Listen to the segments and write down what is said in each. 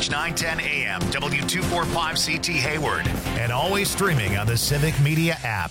WBZH 910 AM, W245CT Hayward, and always streaming on the Civic Media app.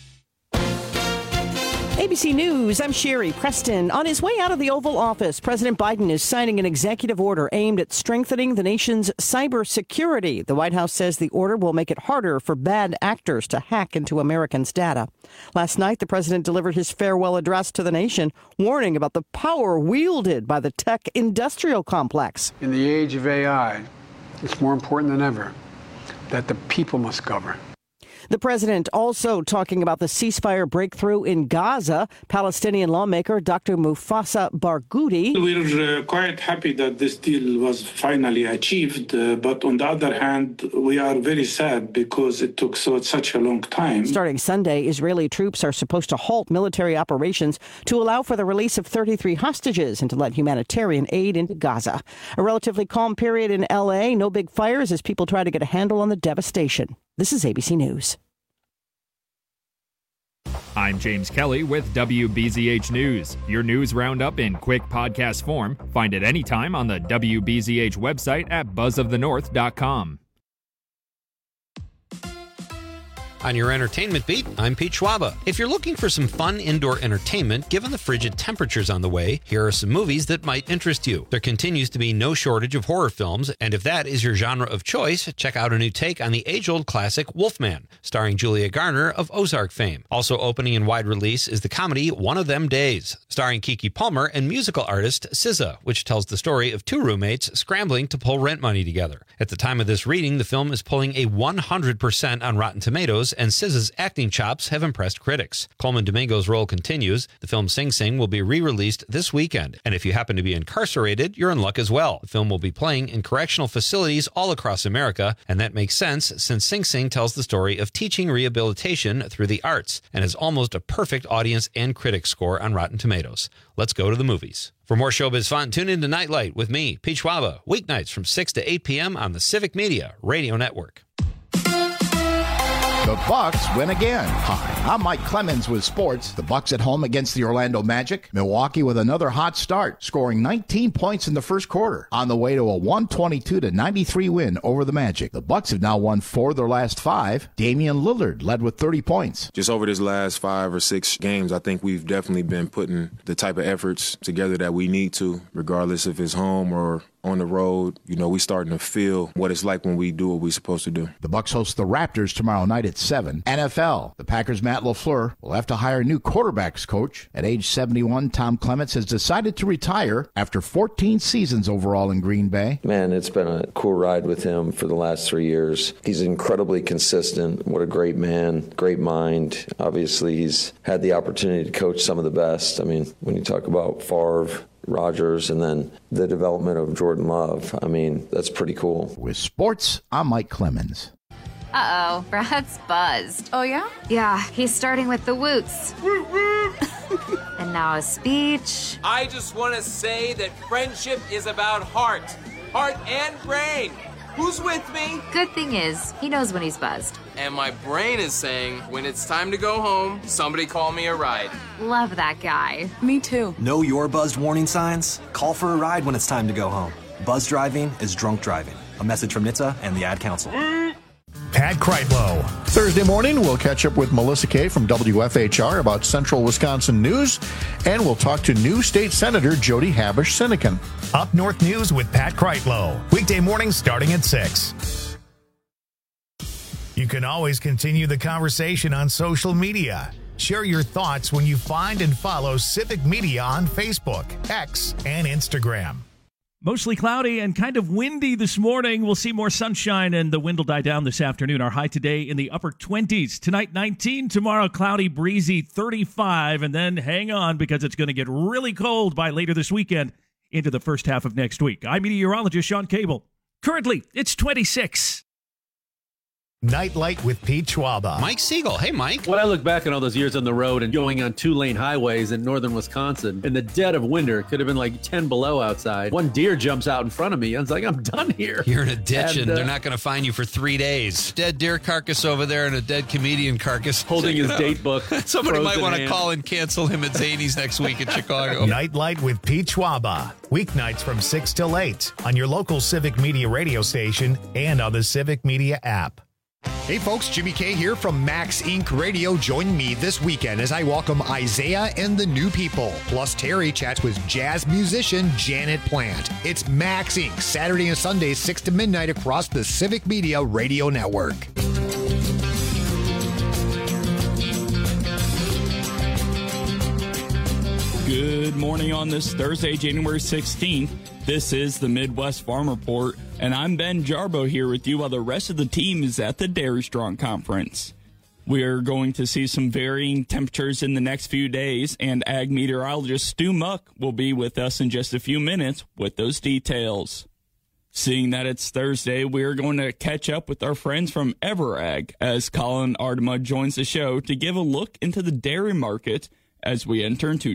ABC News, I'm Sherry Preston. On his way out of the Oval Office, President Biden is signing an executive order aimed at strengthening the nation's cybersecurity. The White House says the order will make it harder for bad actors to hack into Americans' data. Last night, the president delivered his farewell address to the nation, warning about the power wielded by the tech industrial complex. In the age of AI, it's more important than ever that the people must govern. The president also talking about the ceasefire breakthrough in Gaza. Palestinian lawmaker Dr. Mufasa Barghouti. We're quite happy that this deal was finally achieved, but on the other hand, we are very sad because it took such a long time. Starting Sunday, Israeli troops are supposed to halt military operations to allow for the release of 33 hostages and to let humanitarian aid into Gaza. A relatively calm period in L.A., no big fires as people try to get a handle on the devastation. This is ABC News. I'm James Kelly with WBZH News. Your news roundup in quick podcast form. Find it anytime on the WBZH website at buzzofthenorth.com. On your entertainment beat, I'm Pete Schwaba. If you're looking for some fun indoor entertainment, given the frigid temperatures on the way, here are some movies that might interest you. There continues to be no shortage of horror films, and if that is your genre of choice, check out a new take on the age-old classic Wolfman, starring Julia Garner of Ozark fame. Also opening in wide release is the comedy One of Them Days, starring Keke Palmer and musical artist SZA, which tells the story of two roommates scrambling to pull rent money together. At the time of this reading, the film is pulling a 100% on Rotten Tomatoes, and SZA's acting chops have impressed critics. Coleman Domingo's role continues. The film Sing Sing will be re-released this weekend, and if you happen to be incarcerated, you're in luck as well. The film will be playing in correctional facilities all across America, and that makes sense since Sing Sing tells the story of teaching rehabilitation through the arts, and is almost a perfect audience and critic score on Rotten Tomatoes. Let's go to the movies. For more showbiz fun, tune in to Nightlight with me, Pete Schwaba, weeknights from 6 to 8 p.m. on the Civic Media Radio Network. The Bucks win again. Hi, I'm Mike Clemens with sports. The Bucks at home against the Orlando Magic. Milwaukee with another hot start, scoring 19 points in the first quarter, on the way to a 122-93 win over the Magic. The Bucks have now won 4 of their last 5. Damian Lillard led with 30 points. Just over this last 5 or 6 games, I think we've definitely been putting the type of efforts together that we need to, regardless if it's home or on the road. You know, we starting to feel what it's like when we do what we're supposed to do. The Bucks host the Raptors tomorrow night at 7. NFL. The Packers' Matt LaFleur will have to hire a new quarterbacks coach. At age 71, Tom Clements has decided to retire after 14 seasons overall in Green Bay. Man, it's been a cool ride with him for the last 3 years. He's incredibly consistent. What a great man, great mind. Obviously, he's had the opportunity to coach some of the best. I mean, when you talk about Favre, Rodgers, and then the development of Jordan Love, I mean, that's pretty cool. With sports, I'm Mike Clemens. Uh-oh, Brad's buzzed. Oh, yeah? Yeah, he's starting with the woots. And now a speech. I just want to say that friendship is about heart and brain. Who's with me? Good thing is, he knows when he's buzzed. And my brain is saying, when it's time to go home, somebody call me a ride. Love that guy. Me too. Know your buzzed warning signs? Call for a ride when it's time to go home. Buzz driving is drunk driving. A message from NHTSA and the Ad Council. Pat Kreitlow. Thursday morning, we'll catch up with Melissa Kay from WFHR about Central Wisconsin news, and we'll talk to new state senator Jody Habush-Sinekin. Up North News with Pat Kreitlow. Weekday mornings starting at 6. You can always continue the conversation on social media. Share your thoughts when you find and follow Civic Media on Facebook, X, and Instagram. Mostly cloudy and kind of windy this morning. We'll see more sunshine and the wind will die down this afternoon. Our high today in the upper 20s. Tonight, 19. Tomorrow, cloudy, breezy, 35. And then hang on because it's going to get really cold by later this weekend into the first half of next week. I'm meteorologist Sean Cable. Currently, it's 26. Nightlight with Pete Schwaba. Mike Siegel. Hey, Mike. When I look back on all those years on the road and going on 2-lane highways in northern Wisconsin, in the dead of winter, it could have been like 10 below outside. One deer jumps out in front of me. I was like, I'm done here. You're in a ditch and they're not going to find you for 3 days. Dead deer carcass over there and a dead comedian carcass. Holding his date book. Somebody might want to call and cancel him at Zany's next week in Chicago. Nightlight with Pete Schwaba. Weeknights from 6 till 8 on your local Civic Media radio station and on the Civic Media app. Hey folks, Jimmy K here from Max Inc. Radio. Join me this weekend as I welcome Isaiah and the New People. Plus Terry chats with jazz musician Janet Plant. It's Max Inc. Saturday and Sunday, 6 to midnight across the Civic Media Radio Network. Good morning on this Thursday, January 16th. This is the Midwest Farm Report, and I'm Ben Jarbo here with you while the rest of the team is at the Dairy Strong Conference. We are going to see some varying temperatures in the next few days, and ag meteorologist Stu Muck will be with us in just a few minutes with those details. Seeing that it's Thursday, we're going to catch up with our friends from EverAg as Colin Ardema joins the show to give a look into the dairy market as we enter into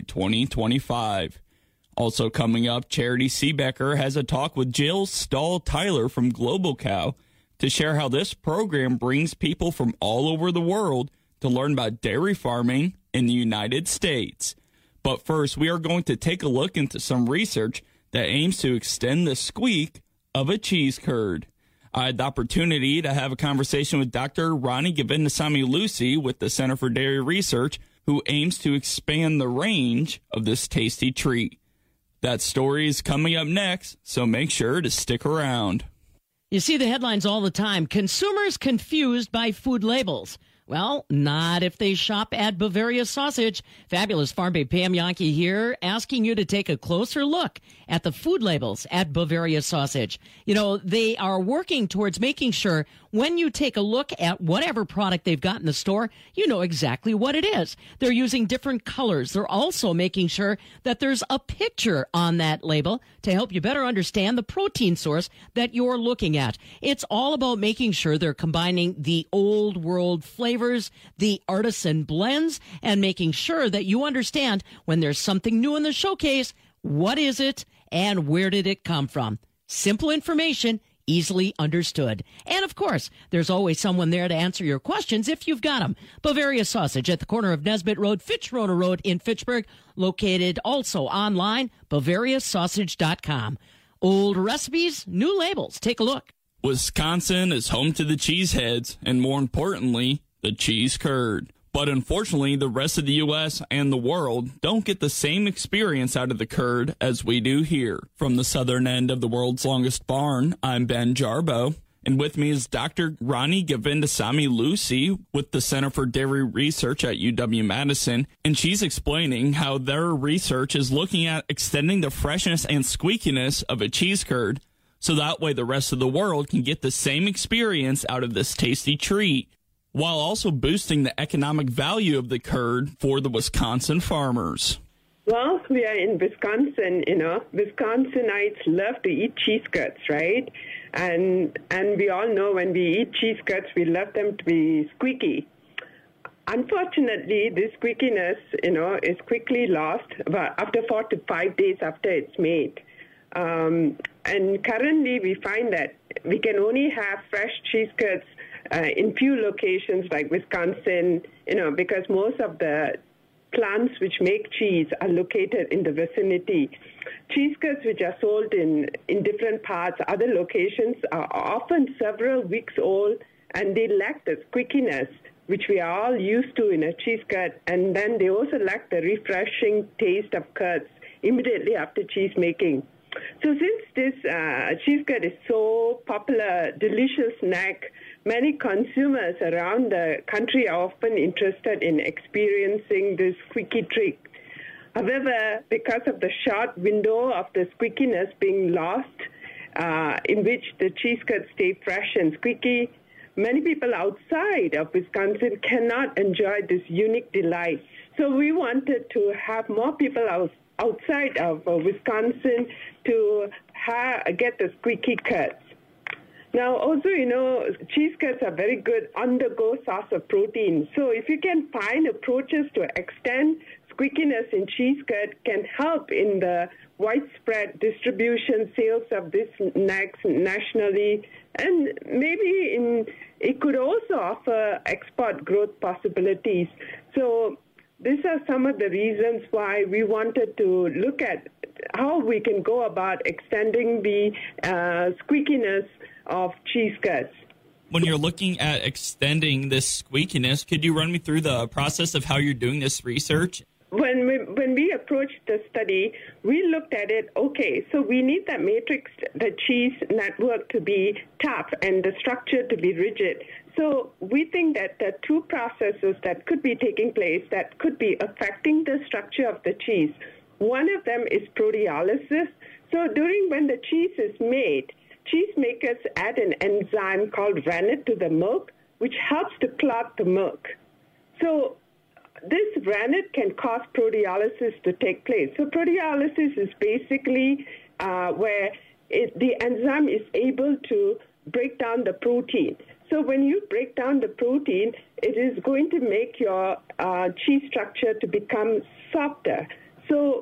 2025. Also coming up, Charity Seebecker has a talk with Jill Stahl-Tyler from Global Cow to share how this program brings people from all over the world to learn about dairy farming in the United States. But first, we are going to take a look into some research that aims to extend the squeak of a cheese curd. I had the opportunity to have a conversation with Dr. Ronnie Govindasamy-Lucy with the Center for Dairy Research, who aims to expand the range of this tasty treat. That story is coming up next, so make sure to stick around. You see the headlines all the time. Consumers confused by food labels. Well, not if they shop at Bavaria Sausage. Fabulous Farm Babe Pam Yankee here, asking you to take a closer look at the food labels at Bavaria Sausage. You know, they are working towards making sure when you take a look at whatever product they've got in the store, you know exactly what it is. They're using different colors. They're also making sure that there's a picture on that label to help you better understand the protein source that you're looking at. It's all about making sure they're combining the old world flavors, the artisan blends, and making sure that you understand when there's something new in the showcase, what is it and where did it come from? Simple information, easily understood. And of course, there's always someone there to answer your questions if you've got them. Bavaria Sausage at the corner of Nesbitt Road, Fitchrona Road in Fitchburg, located also online, BavariaSausage.com. Old recipes, new labels. Take a look. Wisconsin is home to the cheeseheads, and more importantly, the cheese curd. But unfortunately, the rest of the U.S. and the world don't get the same experience out of the curd as we do here. From the southern end of the world's longest barn, I'm Ben Jarbo. And with me is Dr. Ronnie Govindasamy-Lucy with the Center for Dairy Research at UW-Madison. And she's explaining how their research is looking at extending the freshness and squeakiness of a cheese curd, so that way the rest of the world can get the same experience out of this tasty treat, while also boosting the economic value of the curd for the Wisconsin farmers. Well, we are in Wisconsin, Wisconsinites love to eat cheese curds, right? And we all know when we eat cheese curds, we love them to be squeaky. Unfortunately, this squeakiness, is quickly lost after 4 to 5 days after it's made. And currently, we find that we can only have fresh cheese curds in few locations like Wisconsin, because most of the plants which make cheese are located in the vicinity. Cheese curds which are sold in different parts, other locations, are often several weeks old, and they lack the squeakiness which we are all used to in a cheese curd, and then they also lack the refreshing taste of curds immediately after cheese making. So since this cheese curd is so popular, delicious snack, many consumers around the country are often interested in experiencing this squeaky treat. However, because of the short window of the squeakiness being lost, in which the cheese curds stay fresh and squeaky, many people outside of Wisconsin cannot enjoy this unique delight. So we wanted to have more people outside of Wisconsin to get the squeaky curds. Now, also, cheese curds are very good on-the-go source of protein. So if you can find approaches to extend squeakiness in cheese curd, can help in the widespread distribution sales of these snacks nationally, and maybe it could also offer export growth possibilities. So these are some of the reasons why we wanted to look at how we can go about extending the squeakiness of cheese curds. When you're looking at extending this squeakiness, could you run me through the process of how you're doing this research? When we approached the study, we looked at it, okay, so we need that matrix, the cheese network to be tough and the structure to be rigid. So we think that the two processes that could be taking place that could be affecting the structure of the cheese, one of them is proteolysis. So when the cheese is made, cheesemakers add an enzyme called rennet to the milk, which helps to clot the milk. So this rennet can cause proteolysis to take place. So proteolysis is basically where the enzyme is able to break down the protein. So when you break down the protein, it is going to make your cheese structure to become softer. So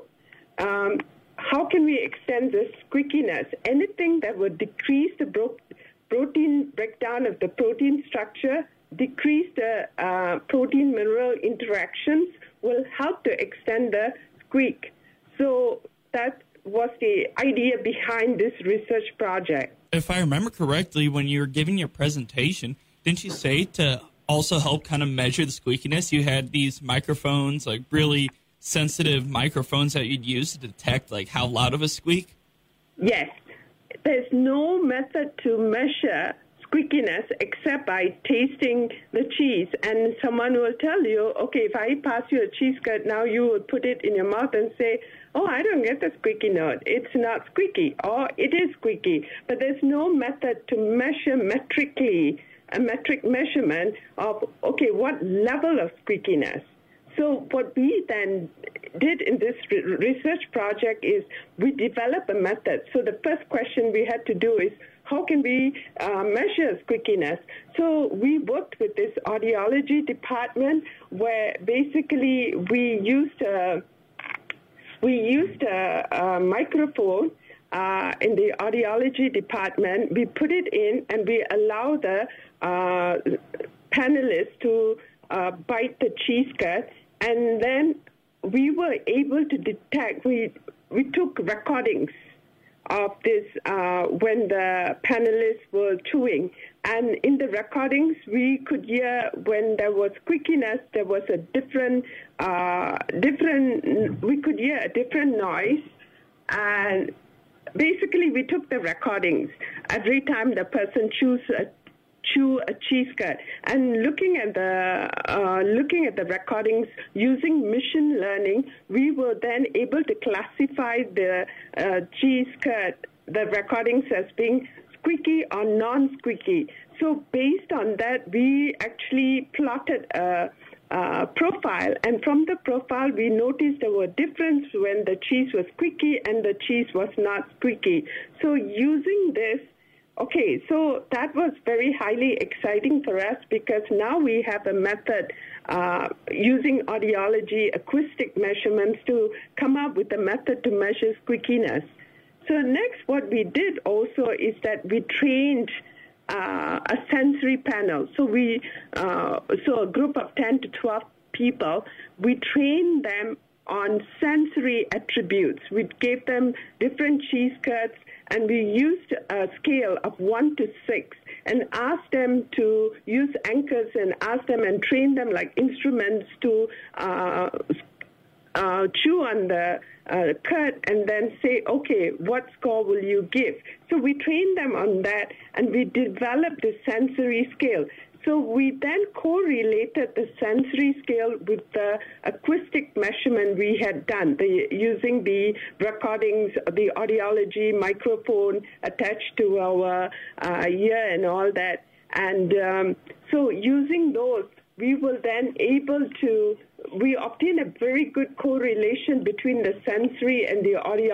how can we extend this squeakiness? Anything that would decrease the protein breakdown of the protein structure, decrease the protein-mineral interactions, will help to extend the squeak. So that was the idea behind this research project. If I remember correctly, when you were giving your presentation, didn't you say to also help kind of measure the squeakiness, you had these microphones, like really sensitive microphones that you'd use to detect like how loud of a squeak? Yes. There's no method to measure squeakiness except by tasting the cheese. And someone will tell you, okay, if I pass you a cheese curd, now you would put it in your mouth and say, oh, I don't get the squeaky note. It's not squeaky, or it is squeaky. But there's no method to measure metrically, a metric measurement of, okay, what level of squeakiness. So what we then did in this research project is we developed a method. So the first question we had to do is, how can we measure squeakiness? So we worked with this audiology department where basically we used a microphone in the audiology department. We put it in and we allow the panelists to bite the cheese curd, and then we were able to detect, we took recordings of this when the panelists were chewing. And in the recordings, we could hear when there was squeakiness, there was a we could hear a different noise. And basically, we took the recordings every time the person chew a cheese curd, and looking at the recordings using machine learning, we were then able to classify the cheese curd, the recordings, as being squeaky or non-squeaky. So based on that, we actually plotted a profile, and from the profile we noticed there were differences when the cheese was squeaky and the cheese was not squeaky. So using this, okay, so that was very highly exciting for us, because now we have a method using audiology acoustic measurements to come up with a method to measure squeakiness. So next, what we did also is that we trained a sensory panel. So so a group of 10 to 12 people, we trained them on sensory attributes. We gave them different cheese curds, and we used a scale of 1 to 6 and asked them to use anchors and asked them and train them like instruments to chew on the curd and then say, okay, what score will you give? So we trained them on that, and we developed the sensory scale. So we then correlated the sensory scale with the acoustic measurement we had done, using the recordings, the audiology microphone attached to our ear and all that. And so using those, we will then we obtain a very good correlation between the sensory and the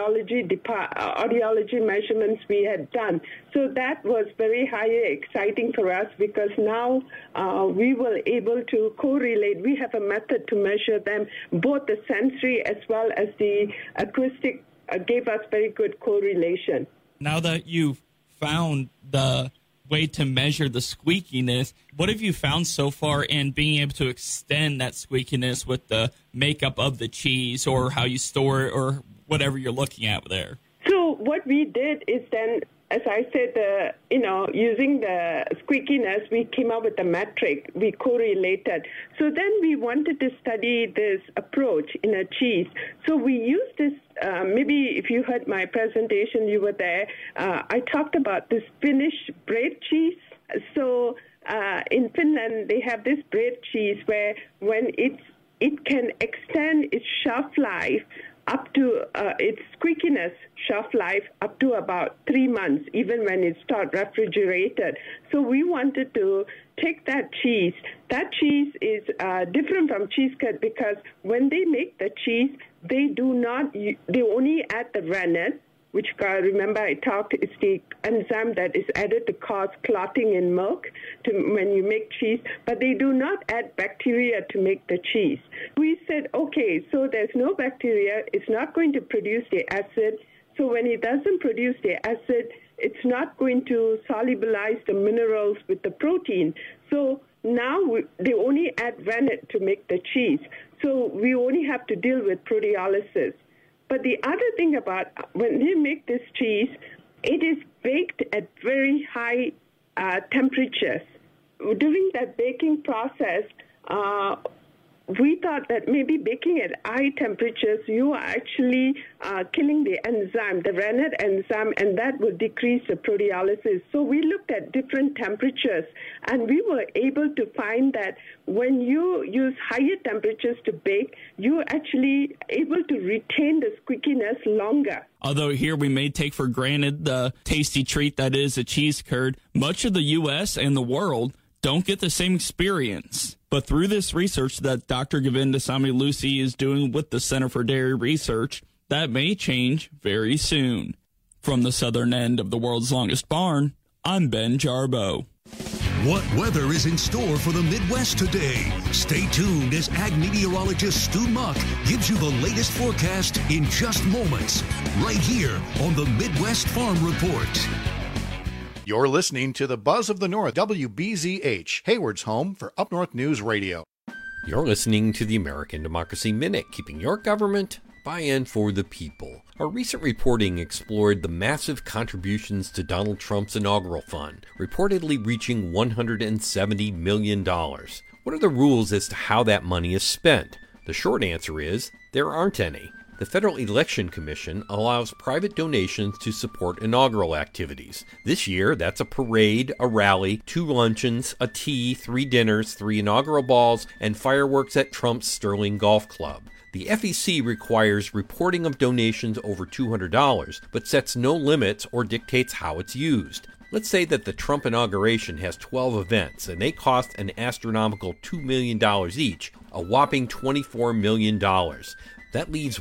audiology measurements we had done. So that was very highly exciting for us because now we were able to correlate. We have a method to measure them, both the sensory as well as the acoustic gave us very good correlation. Now that you've found the way to measure the squeakiness, what have you found so far in being able to extend that squeakiness with the makeup of the cheese or how you store it or whatever you're looking at there? So what we did is then, as I said, using the squeakiness, we came up with a metric. We correlated. So then we wanted to study this approach in a cheese. So we used this, maybe if you heard my presentation, you were there. I talked about this Finnish bread cheese. So in Finland, they have this bread cheese where when it can extend its shelf life up to its squeakiness shelf life up to about 3 months, even when it's not refrigerated. So we wanted to take that cheese. That cheese is different from cheese curd because when they make the cheese, they only add the rennet, which, remember I talked, it's the enzyme that is added to cause clotting in milk when you make cheese, but they do not add bacteria to make the cheese. We said, okay, so there's no bacteria, it's not going to produce the acid, so when it doesn't produce the acid, it's not going to solubilize the minerals with the protein. So now they only add rennet to make the cheese, so we only have to deal with proteolysis. But the other thing about when they make this cheese, it is baked at very high temperatures. During that baking process, we thought that maybe baking at high temperatures, you are actually killing the enzyme, the rennet enzyme, and that will decrease the proteolysis. So we looked at different temperatures, and we were able to find that when you use higher temperatures to bake, you're actually able to retain the squeakiness longer. Although here we may take for granted the tasty treat that is a cheese curd, much of the U.S. and the world don't get the same experience. But through this research that Dr. Govindasamy Lucy is doing with the Center for Dairy Research, that may change very soon. From the southern end of the world's longest barn, I'm Ben Jarbo. What weather is in store for the Midwest today? Stay tuned as ag meteorologist Stu Muck gives you the latest forecast in just moments, right here on the Midwest Farm Report. You're listening to the Buzz of the North, WBZH, Hayward's home for Up North News Radio. You're listening to the American Democracy Minute, keeping your government by and for the people. Our recent reporting explored the massive contributions to Donald Trump's inaugural fund, reportedly reaching $170 million. What are the rules as to how that money is spent? The short answer is there aren't any. The Federal Election Commission allows private donations to support inaugural activities. This year, that's a parade, a rally, 2 luncheons, a tea, 3 dinners, 3 inaugural balls, and fireworks at Trump's Sterling Golf Club. The FEC requires reporting of donations over $200, but sets no limits or dictates how it's used. Let's say that the Trump inauguration has 12 events, and they cost an astronomical $2 million each, a whopping $24 million. That leaves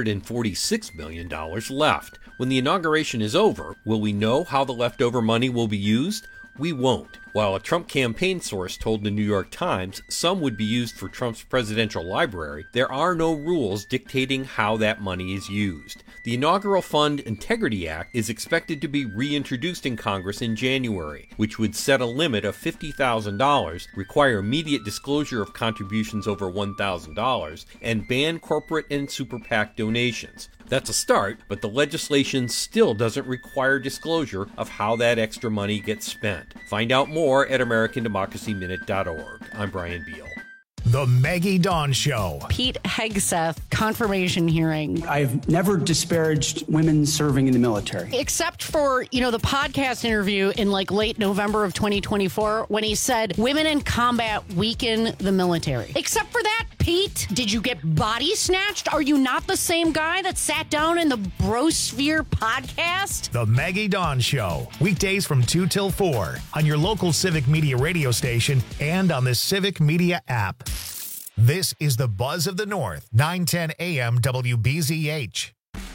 $146 million left. When the inauguration is over, will we know how the leftover money will be used? We won't. While a Trump campaign source told the New York Times some would be used for Trump's presidential library, there are no rules dictating how that money is used. The Inaugural Fund Integrity Act is expected to be reintroduced in Congress in January, which would set a limit of $50,000, require immediate disclosure of contributions over $1,000, and ban corporate and super PAC donations. That's a start, but the legislation still doesn't require disclosure of how that extra money gets spent. Find out more at AmericanDemocracyMinute.org. I'm Brian Beal. The Maggie Dawn Show. Pete Hegseth, confirmation hearing. I've never disparaged women serving in the military. Except for, the podcast interview in late November of 2024 when he said women in combat weaken the military. Except for that, Pete Pete? Did you get body snatched? Are you not the same guy that sat down in the Brosphere podcast? The Maggie Dawn Show, weekdays from 2 till 4 on your local Civic Media radio station and on the Civic Media app. This is the Buzz of the North, 910 AM WBZH.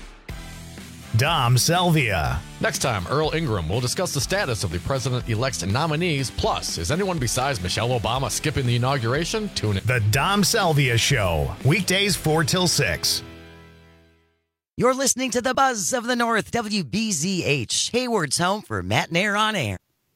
Dom Salvia. Next time, Earl Ingram will discuss the status of the president-elect's nominees. Plus, is anyone besides Michelle Obama skipping the inauguration? Tune in. The Dom Salvia Show, weekdays 4 till 6. You're listening to the Buzz of the North, WBZH, Hayward's home for Matt Nair on air.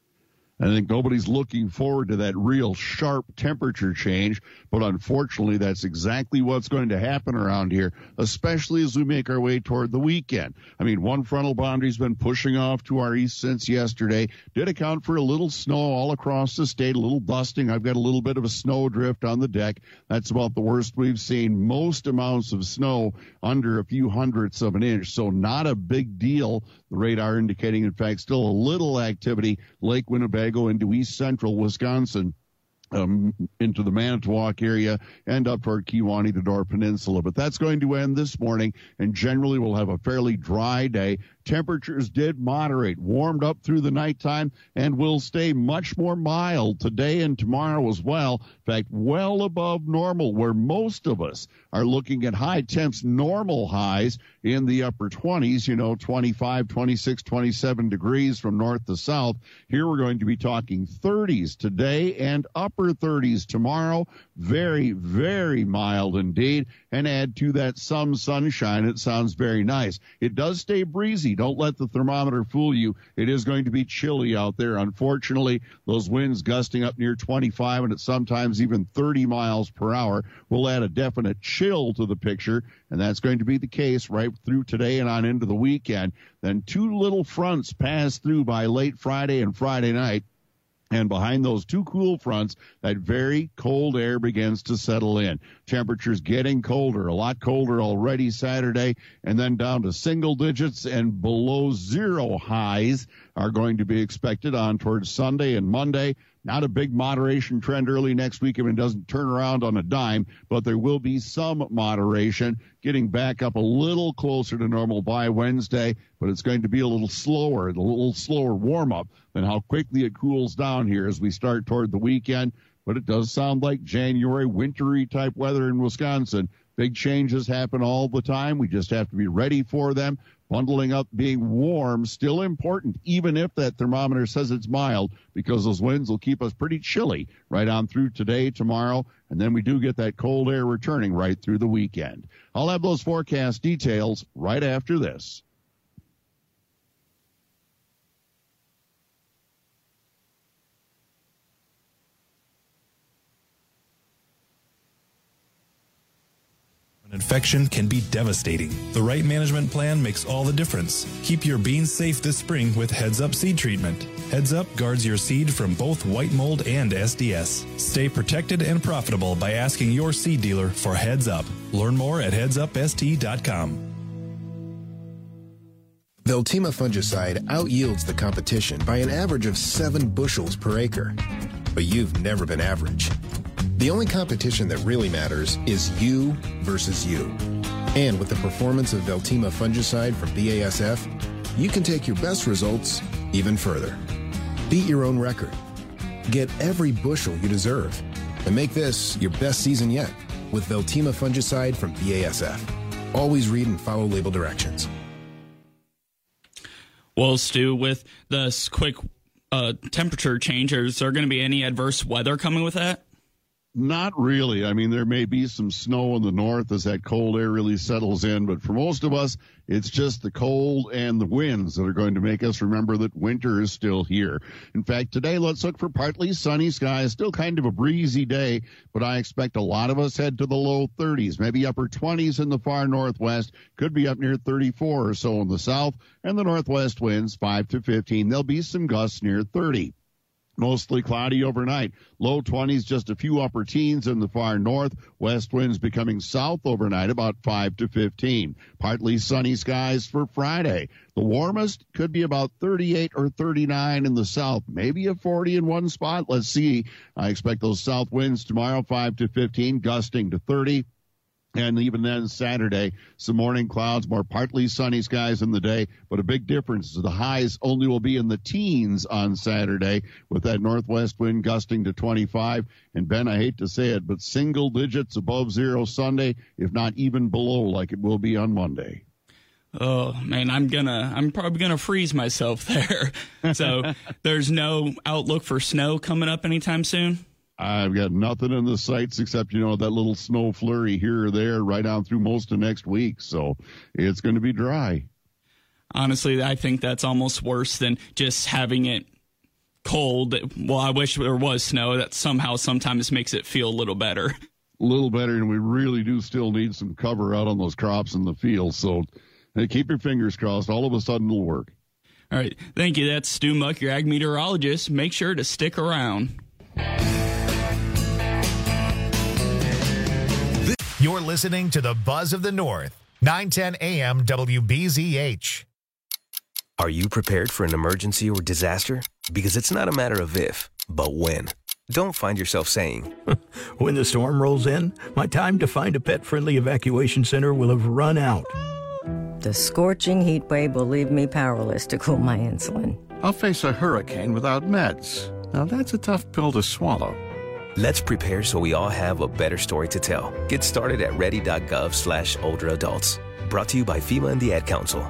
I think nobody's looking forward to that real sharp temperature change, but unfortunately that's exactly what's going to happen around here, especially as we make our way toward the weekend. I mean, one frontal boundary's been pushing off to our east since yesterday. Did account for a little snow all across the state, a little dusting. I've got a little bit of a snow drift on the deck. That's about the worst we've seen. Most amounts of snow under a few hundredths of an inch, so not a big deal. The radar indicating, in fact, still a little activity. Lake Winnebago into east central Wisconsin, into the Manitowoc area and up toward Kewaunee, the Door Peninsula. But that's going to end this morning, and generally we'll have a fairly dry day. Temperatures did moderate, warmed up through the nighttime, and will stay much more mild today and tomorrow as well. In fact, well above normal, where most of us are looking at high temps, normal highs in the upper 20s, 25, 26, 27 degrees from north to south. Here we're going to be talking 30s today and upper 30s tomorrow. Very, very mild indeed. And add to that some sunshine. It sounds very nice. It does stay breezy. Don't let the thermometer fool you. It is going to be chilly out there. Unfortunately, those winds gusting up near 25 and at sometimes even 30 miles per hour will add a definite chill to the picture. And that's going to be the case right through today and on into the weekend. Then two little fronts pass through by late Friday and Friday night. And behind those two cool fronts, that very cold air begins to settle in. Temperatures getting colder, a lot colder already Saturday, and then down to single digits and below zero highs are going to be expected on towards Sunday and Monday. Not a big moderation trend early next week if it doesn't turn around on a dime, but there will be some moderation, getting back up a little closer to normal by Wednesday, but it's going to be a little slower warm-up than how quickly it cools down here as we start toward the weekend. But it does sound like January wintry type weather in Wisconsin. Big changes happen all the time. We just have to be ready for them. Bundling up, being warm, still important, even if that thermometer says it's mild, because those winds will keep us pretty chilly right on through today, tomorrow, and then we do get that cold air returning right through the weekend. I'll have those forecast details right after this. An infection can be devastating. The right management plan makes all the difference. Keep your beans safe this spring with Heads Up Seed Treatment. Heads Up guards your seed from both white mold and SDS. Stay protected and profitable by asking your seed dealer for Heads Up. Learn more at headsupst.com. Veltima fungicide outyields the competition by an average of 7 bushels per acre. But you've never been average. The only competition that really matters is you versus you. And with the performance of Veltima fungicide from BASF, you can take your best results even further. Beat your own record. Get every bushel you deserve. And make this your best season yet with Veltima fungicide from BASF. Always read and follow label directions. Well, Stu, with this quick temperature change, is there going to be any adverse weather coming with that? Not really. I mean, there may be some snow in the north as that cold air really settles in, but for most of us, it's just the cold and the winds that are going to make us remember that winter is still here. In fact, today, let's look for partly sunny skies, still kind of a breezy day, but I expect a lot of us head to the low 30s, maybe upper 20s in the far northwest, could be up near 34 or so in the south, and the northwest winds 5 to 15. There'll be some gusts near 30. Mostly cloudy overnight. Low 20s, just a few upper teens in the far north. West winds becoming south overnight, about 5 to 15. Partly sunny skies for Friday. The warmest could be about 38 or 39 in the south, maybe a 40 in one spot. Let's see. I expect those south winds tomorrow, 5 to 15, gusting to 30. And even then, Saturday, some morning clouds, more partly sunny skies in the day. But a big difference is the highs only will be in the teens on Saturday with that northwest wind gusting to 25. And, Ben, I hate to say it, but single digits above zero Sunday, if not even below like it will be on Monday. Oh, man, I'm probably going to freeze myself there. So there's no outlook for snow coming up anytime soon? I've got nothing in the sights except, that little snow flurry here or there right on through most of next week. So it's going to be dry. Honestly, I think that's almost worse than just having it cold. Well, I wish there was snow. That somehow sometimes makes it feel a little better. A little better, and we really do still need some cover out on those crops in the field. So keep your fingers crossed. All of a sudden it'll work. All right. Thank you. That's Stu Muck, your ag meteorologist. Make sure to stick around. You're listening to the Buzz of the North, 910 AM WBZH. Are you prepared for an emergency or disaster? Because it's not a matter of if, but when. Don't find yourself saying, when the storm rolls in, my time to find a pet-friendly evacuation center will have run out. The scorching heat wave will leave me powerless to cool my insulin. I'll face a hurricane without meds. Now that's a tough pill to swallow. Let's prepare so we all have a better story to tell. Get started at ready.gov/older adults. Brought to you by FEMA and the Ad Council.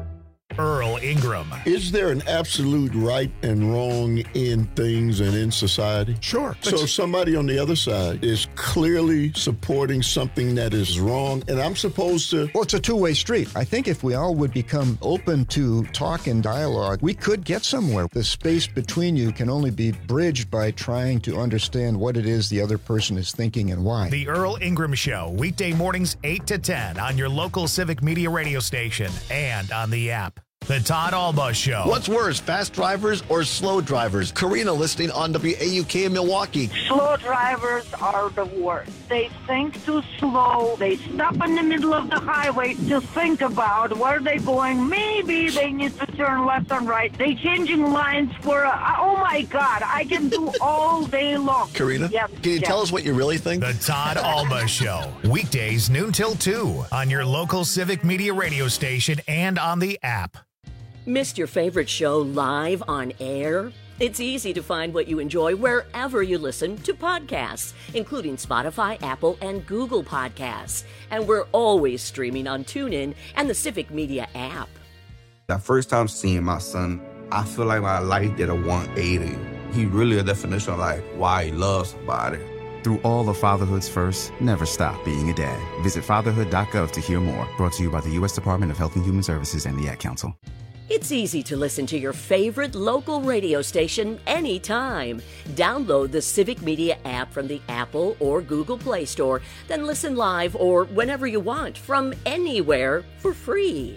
Earl Ingram. Is there an absolute right and wrong in things and in society? Sure. So somebody on the other side is clearly supporting something that is wrong, and I'm supposed to... Well, it's a two-way street. I think if we all would become open to talk and dialogue, we could get somewhere. The space between you can only be bridged by trying to understand what it is the other person is thinking and why. The Earl Ingram Show, weekday mornings 8 to 10 on your local Civic Media radio station and on the app. The Todd Alba Show. What's worse, fast drivers or slow drivers? Karina listening on WAUK in Milwaukee. Slow drivers are the worst. They think too slow. They stop in the middle of the highway to think about where they're going. Maybe they need to turn left and right. They changing lines for, oh my God, I can do all day long. Karina, can you tell us what you really think? The Todd Alba Show. Weekdays noon till 2 on your local Civic Media radio station and on the app. Missed your favorite show live on air? It's easy to find what you enjoy wherever you listen to podcasts, including Spotify, Apple, and Google Podcasts. And we're always streaming on TuneIn and the Civic Media app. The first time seeing my son, I feel like my life did a 180. He really a definition of like why he loves somebody. Through all of fatherhood's first, never stop being a dad. Visit fatherhood.gov to hear more. Brought to you by the U.S. Department of Health and Human Services and the Ad Council. It's easy to listen to your favorite local radio station anytime. Download the Civic Media app from the Apple or Google Play Store, then listen live or whenever you want from anywhere for free.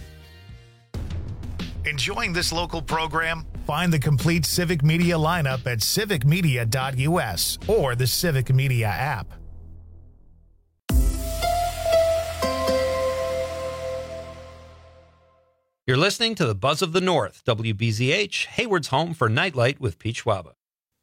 Enjoying this local program? Find the complete Civic Media lineup at civicmedia.us or the Civic Media app. You're listening to the Buzz of the North, WBZH, Hayward's home for Nightlight with Pete Schwaba.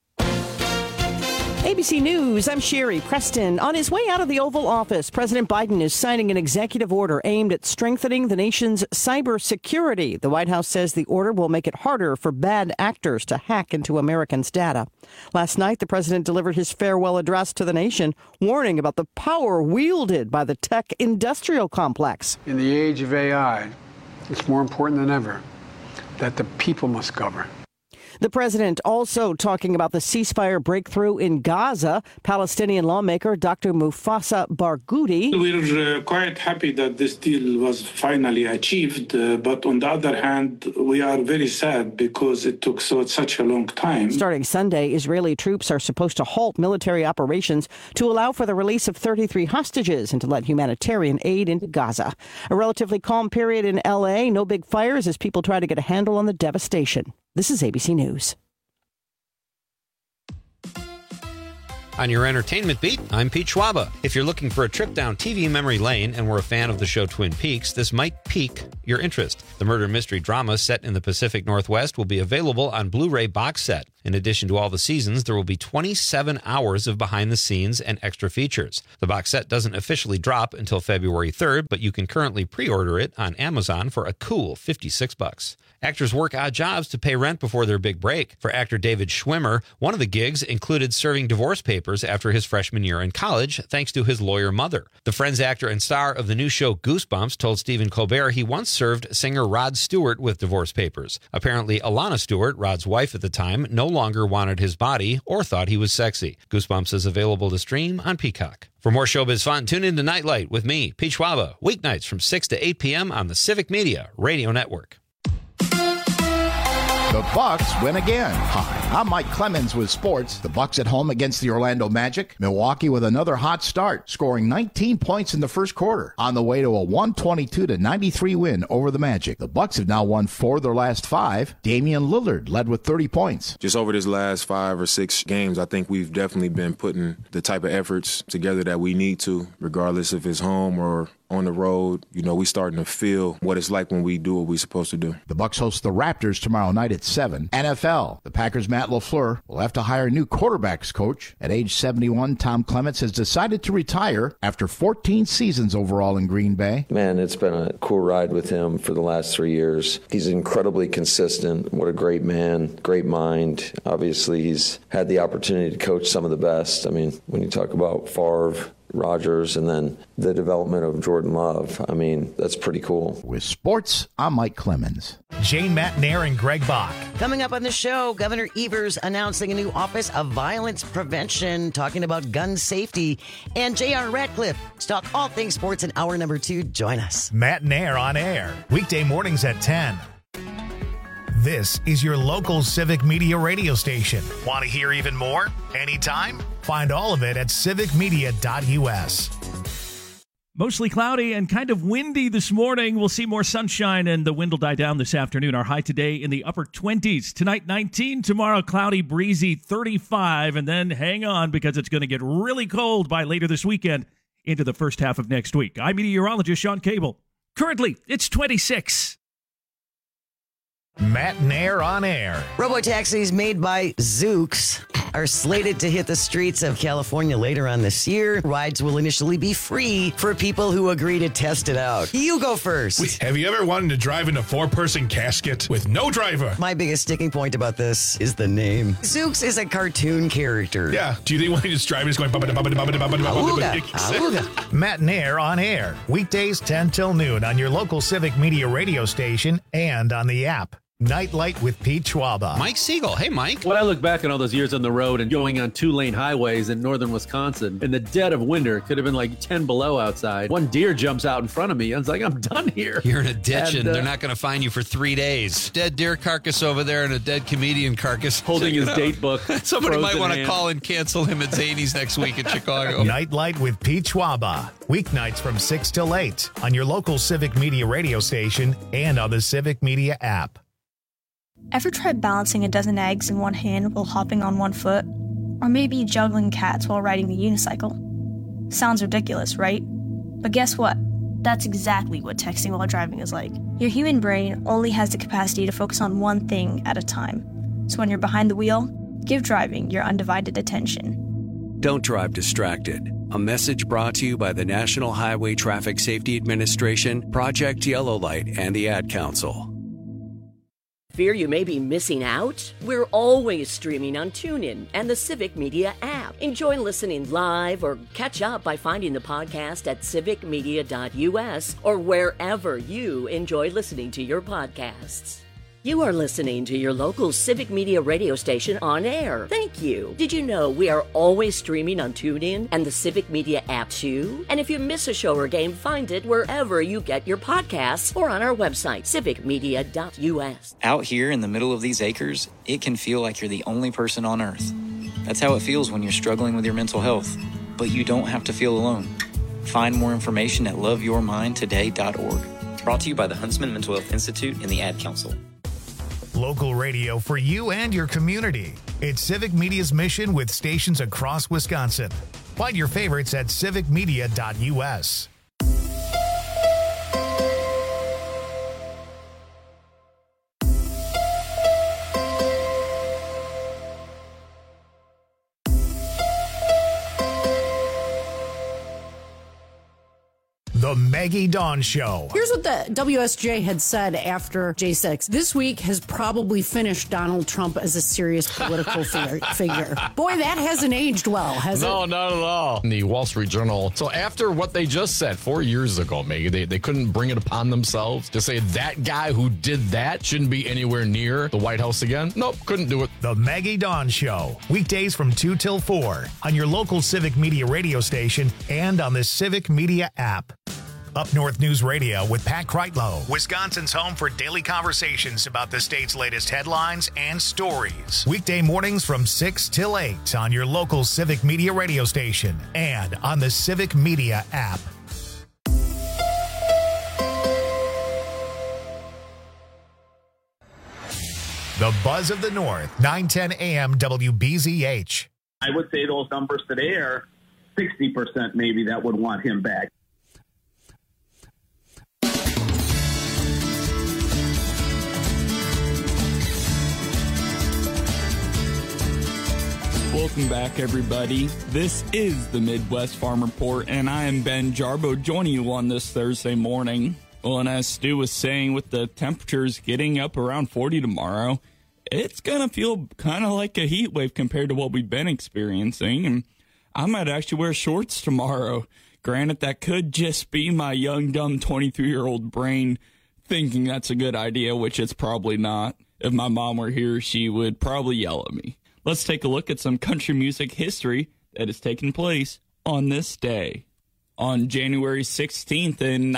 ABC News, I'm Sherry Preston. On his way out of the Oval Office, President Biden is signing an executive order aimed at strengthening the nation's cybersecurity. The White House says the order will make it harder for bad actors to hack into Americans' data. Last night, the president delivered his farewell address to the nation, warning about the power wielded by the tech industrial complex. In the age of AI, it's more important than ever that the people must govern. The president also talking about the ceasefire breakthrough in Gaza. Palestinian lawmaker Dr. Mufasa Barghouti. We're quite happy that this deal was finally achieved, but on the other hand, we are very sad because it took such a long time. Starting Sunday, Israeli troops are supposed to halt military operations to allow for the release of 33 hostages and to let humanitarian aid into Gaza. A relatively calm period in L.A., no big fires as people try to get a handle on the devastation. This is ABC News. On your entertainment beat, I'm Pete Schwaba. If you're looking for a trip down TV memory lane and were a fan of the show Twin Peaks, this might pique your interest. The murder mystery drama set in the Pacific Northwest will be available on Blu-ray box set. In addition to all the seasons, there will be 27 hours of behind the scenes and extra features. The box set doesn't officially drop until February 3rd, but you can currently pre-order it on Amazon for a cool $56. Actors work odd jobs to pay rent before their big break. For actor David Schwimmer, one of the gigs included serving divorce papers after his freshman year in college, thanks to his lawyer mother. The Friends actor and star of the new show Goosebumps told Stephen Colbert he once served singer Rod Stewart with divorce papers. Apparently, Alana Stewart, Rod's wife at the time, no longer wanted his body or thought he was sexy. Goosebumps is available to stream on Peacock. For more showbiz fun, tune in to Nightlight with me, Pete Schwaba, weeknights from 6 to 8 p.m. on the Civic Media Radio Network. The Bucks win again. Hi, I'm Mike Clemens with sports. The Bucks at home against the Orlando Magic. Milwaukee with another hot start, scoring 19 points in the first quarter, on the way to a 122-93 win over the Magic. The Bucks have now won 4 of their last 5. Damian Lillard led with 30 points. Just over this last 5 or 6 games, I think we've definitely been putting the type of efforts together that we need to, regardless if it's home or on the road. You know, we starting to feel what it's like when we do what we're supposed to do. The Bucks host the Raptors tomorrow night at 7. NFL. The Packers' Matt LaFleur will have to hire a new quarterbacks coach. At age 71, Tom Clements has decided to retire after 14 seasons overall in Green Bay. Man, it's been a cool ride with him for the last 3 years. He's incredibly consistent. What a great man, great mind. Obviously, he's had the opportunity to coach some of the best. I mean, when you talk about Favre, Rodgers, and then the development of Jordan Love. I mean, that's pretty cool. With sports, I'm Mike Clemens. Jane Matnair and Greg Bach. Coming up on the show, Governor Evers announcing a new Office of Violence Prevention, talking about gun safety, and J.R. Ratcliffe. Talk all things sports in hour number 2. Join us. Matnair on air, weekday mornings at 10. This is your local Civic Media radio station. Want to hear even more? Anytime? Find all of it at civicmedia.us. Mostly cloudy and kind of windy this morning. We'll see more sunshine and the wind will die down this afternoon. Our high today in the upper 20s. Tonight, 19. Tomorrow, cloudy, breezy, 35. And then hang on because it's going to get really cold by later this weekend into the first half of next week. I'm meteorologist Sean Cable. Currently, it's 26. Matnair on air. Robotaxis made by Zoox are slated to hit the streets of California later on this year. Rides will initially be free for people who agree to test it out. You go first. Wait, have you ever wanted to drive in a 4-person casket with no driver? My biggest sticking point about this is the name. Zoox is a cartoon character. Yeah. Do you think when he's driving, he's going... Matnair on air. Weekdays 10 till noon on your local Civic Media radio station and on the app. Nightlight with Pete Schwaba. Mike Siegel. Hey, Mike. When I look back on all those years on the road and going on 2-lane highways in northern Wisconsin, in the dead of winter, it could have been like 10 below outside. One deer jumps out in front of me. I was like, I'm done here. You're in a ditch and they're not going to find you for 3 days. Dead deer carcass over there and a dead comedian carcass. Holding his date book. Somebody might want to call and cancel him at Zany's next week in Chicago. Nightlight with Pete Schwaba. Weeknights from 6 till 8 on your local Civic Media radio station and on the Civic Media app. Ever tried balancing a dozen eggs in one hand while hopping on one foot? Or maybe juggling cats while riding the unicycle? Sounds ridiculous, right? But guess what? That's exactly what texting while driving is like. Your human brain only has the capacity to focus on one thing at a time. So when you're behind the wheel, give driving your undivided attention. Don't drive distracted. A message brought to you by the National Highway Traffic Safety Administration, Project Yellow Light, and the Ad Council. Fear you may be missing out? We're always streaming on TuneIn and the Civic Media app. Enjoy listening live or catch up by finding the podcast at civicmedia.us or wherever you enjoy listening to your podcasts. You are listening to your local Civic Media radio station on air. Thank you. Did you know we are always streaming on TuneIn and the Civic Media app too? And if you miss a show or game, find it wherever you get your podcasts or on our website, civicmedia.us. Out here in the middle of these acres, it can feel like you're the only person on Earth. That's how it feels when you're struggling with your mental health. But you don't have to feel alone. Find more information at loveyourmindtoday.org. Brought to you by the Huntsman Mental Health Institute and the Ad Council. Local radio for you and your community. It's Civic Media's mission with stations across Wisconsin. Find your favorites at civicmedia.us. The Maggie Dawn Show. Here's what the WSJ had said after J6. This week has probably finished Donald Trump as a serious political figure. Boy, that hasn't aged well, has it? No, not at all. In the Wall Street Journal. So after what they just said 4 years ago, Maggie, they couldn't bring it upon themselves to say that guy who did that shouldn't be anywhere near the White House again. Nope, couldn't do it. The Maggie Dawn Show. Weekdays from 2 till 4 on your local Civic Media radio station and on the Civic Media app. Up North News Radio with Pat Kreitlow, Wisconsin's home for daily conversations about the state's latest headlines and stories. Weekday mornings from 6 till 8 on your local Civic Media radio station and on the Civic Media app. The Buzz of the North, 910 AM WBZH. I would say those numbers today are 60% maybe that would want him back. Welcome back, everybody. This is the Midwest Farm Report, and I am Ben Jarbo joining you on this Thursday morning. Well, and as Stu was saying, with the temperatures getting up around 40 tomorrow, it's going to feel kind of like a heat wave compared to what we've been experiencing. And I might actually wear shorts tomorrow. Granted, that could just be my young, dumb 23-year-old brain thinking that's a good idea, which it's probably not. If my mom were here, she would probably yell at me. Let's take a look at some country music history that has taken place on this day. On January 16th in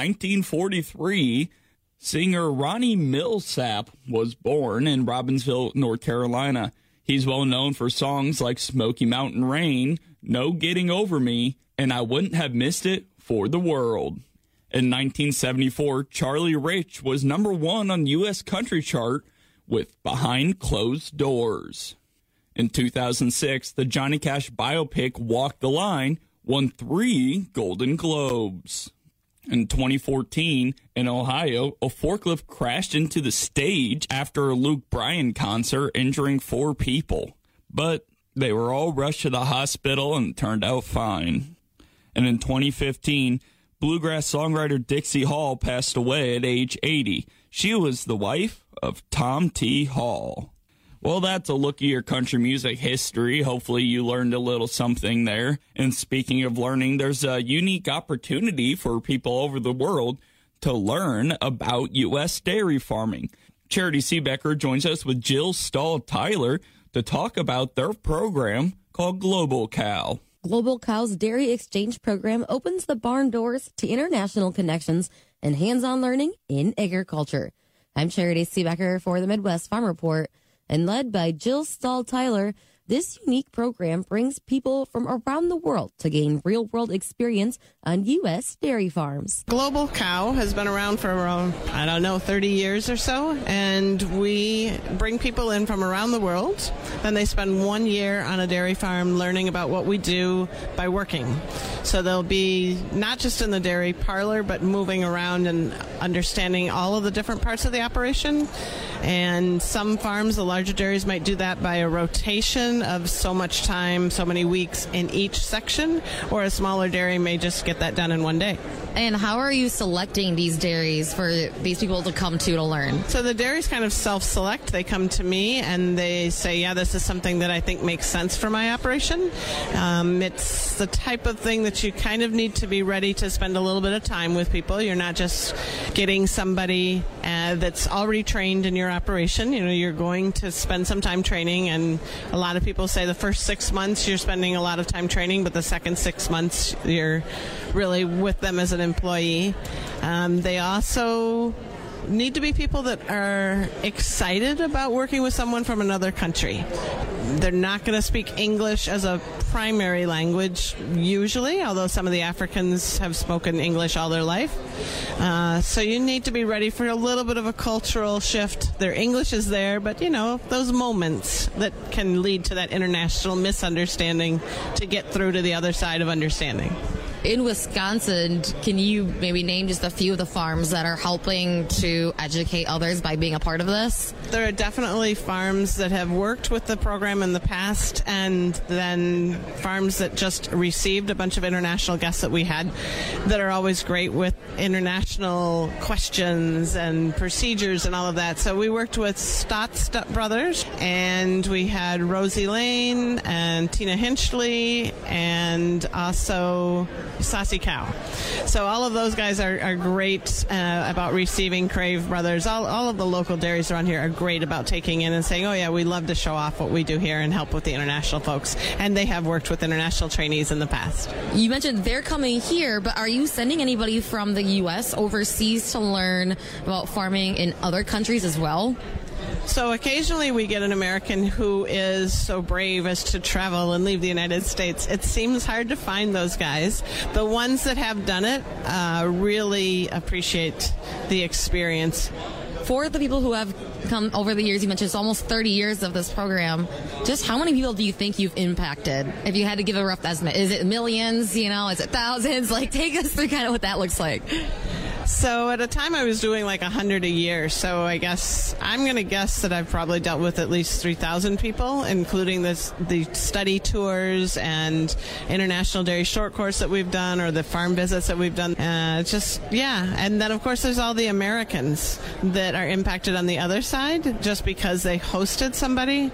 1943, singer Ronnie Milsap was born in Robbinsville, North Carolina. He's well known for songs like Smoky Mountain Rain, No Getting Over Me, and I Wouldn't Have Missed It for the World. In 1974, Charlie Rich was number 1 on the U.S. country chart with Behind Closed Doors. In 2006, the Johnny Cash biopic Walk the Line won 3 Golden Globes. In 2014, in Ohio, a forklift crashed into the stage after a Luke Bryan concert, injuring 4 people. But they were all rushed to the hospital and turned out fine. And in 2015, bluegrass songwriter Dixie Hall passed away at age 80. She was the wife of Tom T. Hall. Well, that's a look at your country music history. Hopefully you learned a little something there. And speaking of learning, there's a unique opportunity for people over the world to learn about U.S. dairy farming. Charity Seebecker joins us with Jill Stahl-Tyler to talk about their program called Global Cow. Global Cow's Dairy Exchange Program opens the barn doors to international connections and hands-on learning in agriculture. I'm Charity Seebecker for the Midwest Farm Report. And led by Jill Stahl-Tyler, this unique program brings people from around the world to gain real-world experience on U.S. dairy farms. Global Cow has been around for around, 30 years or so, and we bring people in from around the world. Then they spend 1 year on a dairy farm learning about what we do by working. So they'll be not just in the dairy parlor, but moving around and understanding all of the different parts of the operation. And some farms, the larger dairies, might do that by a rotation of so much time, so many weeks in each section, or a smaller dairy may just get that done in one day. And how are you selecting these dairies for these people to come to learn? So the dairies kind of self-select. They come to me and they say, yeah, this is something that I think makes sense for my operation. It's the type of thing that you kind of need to be ready to spend a little bit of time with people. You're not just getting somebody that's already trained in your operation. You're going to spend some time training, and a lot of people say the first 6 months you're spending a lot of time training, but the second 6 months you're really with them as an employee. They also need to be people that are excited about working with someone from another country. They're not going to speak English as a primary language usually, although some of the Africans have spoken English all their life. So you need to be ready for a little bit of a cultural shift. Their English is there, but, you know, those moments that can lead to that international misunderstanding to get through to the other side of understanding. In Wisconsin, can you maybe name just a few of the farms that are helping to educate others by being a part of this? There are definitely farms that have worked with the program in the past, and then farms that just received a bunch of international guests that we had that are always great with international questions and procedures and all of that. So we worked with Stotts Brothers, and we had Rosie Lane and Tina Hinchley, and also Saucy Cow. So all of those guys are great about receiving Crave Brothers. All of the local dairies around here are great about taking in and saying, oh yeah, we love to show off what we do here and help with the international folks. And they have worked with international trainees in the past. You mentioned they're coming here, but are you sending anybody from the U.S. overseas to learn about farming in other countries as well? So occasionally we get an American who is so brave as to travel and leave the United States. It seems hard to find those guys. The ones that have done it really appreciate the experience. For the people who have come over the years, you mentioned it's almost 30 years of this program. Just how many people do you think you've impacted? If you had to give a rough estimate, is it millions? You know, is it thousands? Like, take us through kind of what that looks like. So at a time I was doing like 100 a year. So I guess I'm going to guess that I've probably dealt with at least 3,000 people, including the study tours and international dairy short course that we've done, or the farm visits that we've done. And then of course there's all the Americans that are impacted on the other side just because they hosted somebody.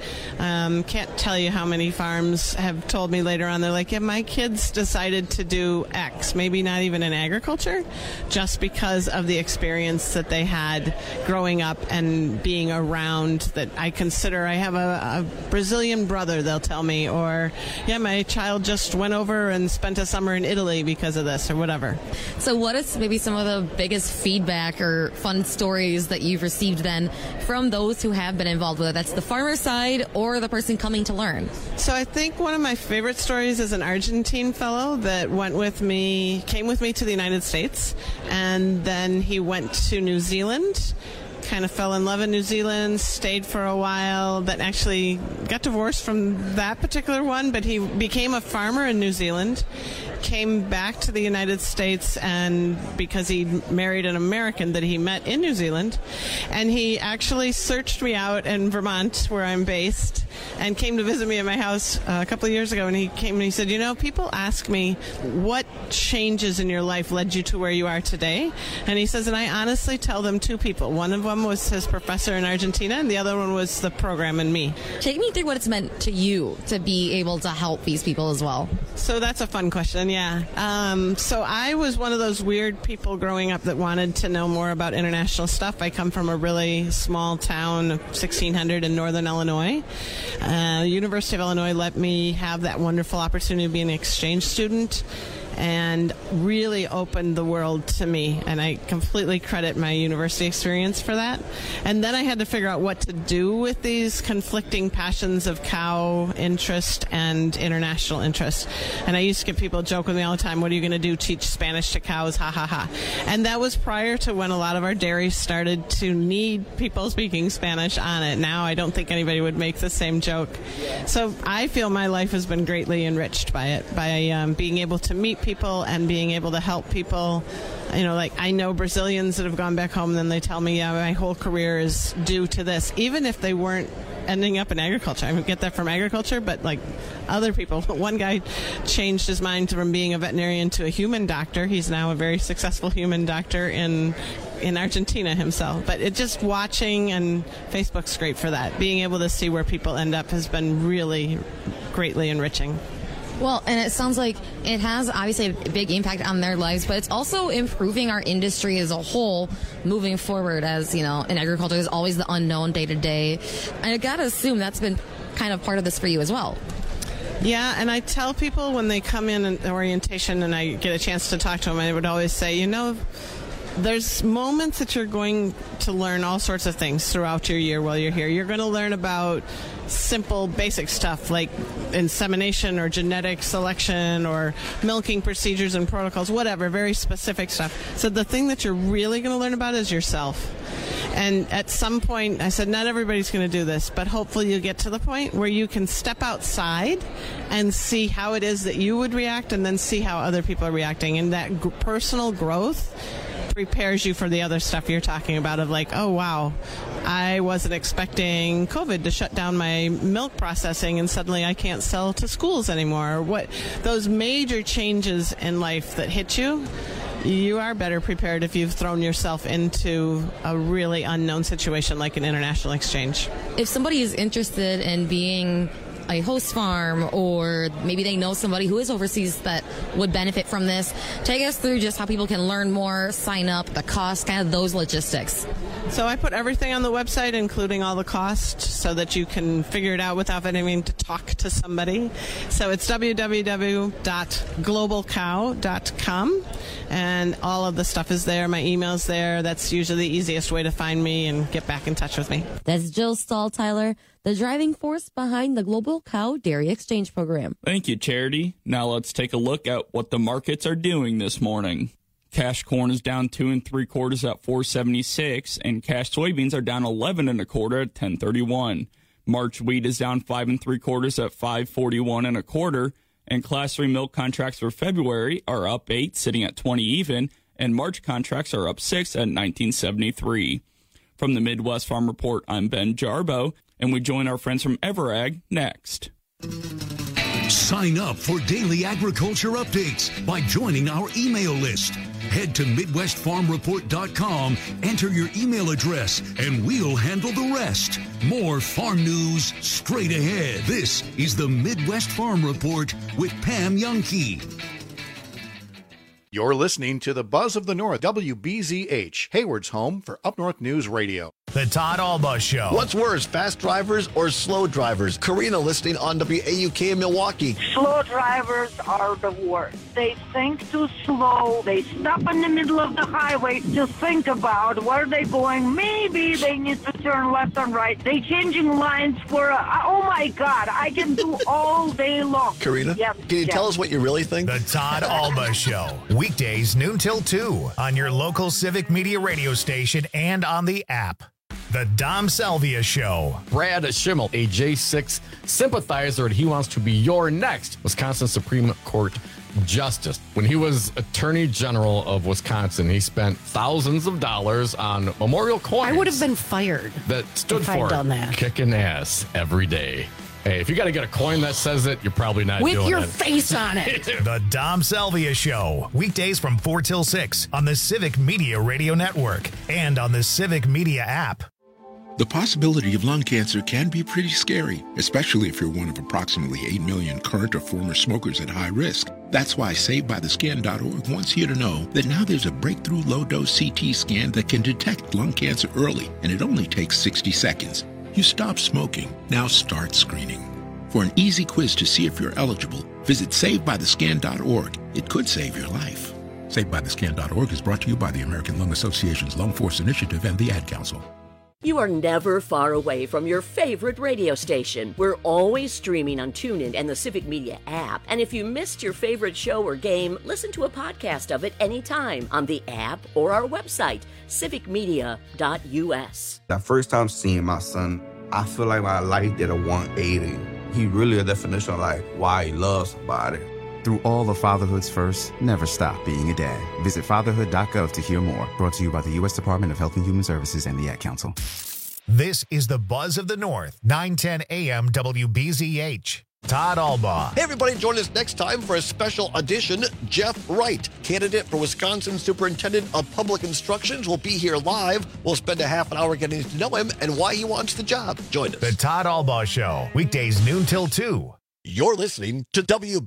Can't tell you how many farms have told me later on, they're like, yeah, my kids decided to do X, maybe not even in agriculture, just because of the experience that they had growing up and being around that I consider. I have a Brazilian brother, they'll tell me, or yeah, my child just went over and spent a summer in Italy because of this, or whatever. So what is maybe some of the biggest feedback or fun stories that you've received then from those who have been involved with it? That's the farmer side or the person coming to learn. So I think one of my favorite stories is an Argentine fellow that came with me to the United States, and then he went to New Zealand, kind of fell in love in New Zealand, stayed for a while, but actually got divorced from that particular one, but he became a farmer in New Zealand, came back to the United States, and because he married an American that he met in New Zealand, and he actually searched me out in Vermont, where I'm based, and came to visit me at my house a couple of years ago, and he came and he said, you know, people ask me what changes in your life led you to where you are today, and he says, and I honestly tell them two people. One of them was his professor in Argentina, and the other one was the program and me. Take me through what it's meant to you to be able to help these people as well. So that's a fun question, yeah. So I was one of those weird people growing up that wanted to know more about international stuff. I come from a really small town of 1,600 in northern Illinois. University of Illinois let me have that wonderful opportunity to be an exchange student, and really opened the world to me, and I completely credit my university experience for that. And then I had to figure out what to do with these conflicting passions of cow interest and international interest. And I used to get people joke with me all the time, what are you going to do, teach Spanish to cows, ha ha ha. And that was prior to when a lot of our dairies started to need people speaking Spanish on it. Now I don't think anybody would make the same joke. So I feel my life has been greatly enriched by it, by being able to meet people and being able to help people. You know, like I know Brazilians that have gone back home and then they tell me, yeah, my whole career is due to this, even if they weren't ending up in agriculture. I get that from agriculture, but like other people. One guy changed his mind from being a veterinarian to a human doctor. He's now a very successful human doctor in Argentina himself. But it just watching, and Facebook's great for that. Being able to see where people end up has been really greatly enriching. Well, and it sounds like it has obviously a big impact on their lives, but it's also improving our industry as a whole moving forward, as, you know, in agriculture, there's always the unknown day to day. And I got to assume that's been kind of part of this for you as well. Yeah, and I tell people when they come in orientation and I get a chance to talk to them, I would always say, you know, there's moments that you're going to learn all sorts of things throughout your year while you're here. You're going to learn about simple, basic stuff like insemination or genetic selection or milking procedures and protocols, whatever, very specific stuff. So the thing that you're really going to learn about is yourself. And at some point, I said, not everybody's going to do this, but hopefully you get to the point where you can step outside and see how it is that you would react and then see how other people are reacting. And that personal growth prepares you for the other stuff you're talking about of like, oh, wow, I wasn't expecting COVID to shut down my milk processing and suddenly I can't sell to schools anymore. Or what those major changes in life that hit you, you are better prepared if you've thrown yourself into a really unknown situation like an international exchange. If somebody is interested in being a host farm, or maybe they know somebody who is overseas that would benefit from this, take us through just how people can learn more, sign up, the cost, kind of those logistics. So I put everything on the website, including all the cost, so that you can figure it out without having to talk to somebody. So it's www.globalcow.com, and all of the stuff is there. My email's there. That's usually the easiest way to find me and get back in touch with me. That's Jill Stahl-Tyler, the driving force behind the Global Cow Dairy Exchange Program. Thank you, Charity. Now let's take a look at what the markets are doing this morning. Cash corn is down 2 3/4 at $4.76, and cash soybeans are down 11 1/4 at $10.31. March wheat is down 5 3/4 at $5.41 1/4, and Class 3 milk contracts for February are up 8, sitting at 20 even, and March contracts are up 6 at $19.73. From the Midwest Farm Report, I'm Ben Jarbo, and we join our friends from Everag next. Sign up for daily agriculture updates by joining our email list. Head to MidwestFarmReport.com, enter your email address, and we'll handle the rest. More farm news straight ahead. This is the Midwest Farm Report with Pam Youngkey. You're listening to the Buzz of the North, WBZH, Hayward's home for Up North News Radio. The Todd Alba Show. What's worse, fast drivers or slow drivers? Karina listening on WAUK in Milwaukee. Slow drivers are the worst. They think too slow. They stop in the middle of the highway to think about where they're going. Maybe they need to turn left and right. They changing lines for, oh my God, I can do all day long. Karina, can you tell us what you really think? The Todd Alba Show. Weekdays noon till 2 on your local Civic Media radio station and on the app. The Dom Salvia Show. Brad Schimmel, a J6 sympathizer, and he wants to be your next Wisconsin Supreme Court Justice. When he was Attorney General of Wisconsin, he spent thousands of dollars on memorial coins. I would have been fired. That stood if for I'd done that. kicking ass every day. Hey, if you got to get a coin that says it, you're probably not doing it. With your face on it. The Dom Salvia Show. Weekdays from 4 till 6 on the Civic Media Radio Network and on the Civic Media app. The possibility of lung cancer can be pretty scary, especially if you're one of approximately 8 million current or former smokers at high risk. That's why SaveByTheScan.org wants you to know that now there's a breakthrough low-dose CT scan that can detect lung cancer early, and it only takes 60 seconds. You stop smoking, now start screening. For an easy quiz to see if you're eligible, visit SaveByTheScan.org. It could save your life. SaveByTheScan.org is brought to you by the American Lung Association's Lung Force Initiative and the Ad Council. You are never far away from your favorite radio station. We're always streaming on TuneIn and the Civic Media app. And if you missed your favorite show or game, listen to a podcast of it anytime on the app or our website, civicmedia.us. That first time seeing my son, I feel like my life did a 180. He really a definition of like why he loves somebody. Through all of fatherhood's first, never stop being a dad. Visit fatherhood.gov to hear more. Brought to you by the U.S. Department of Health and Human Services and the Ad Council. This is the Buzz of the North, 910 AM WBZH. Todd Alba. Hey, everybody, join us next time for a special edition. Jeff Wright, candidate for Wisconsin Superintendent of Public Instructions, will be here live. We'll spend a half an hour getting to know him and why he wants the job. Join us. The Todd Alba Show, weekdays noon till 2. You're listening to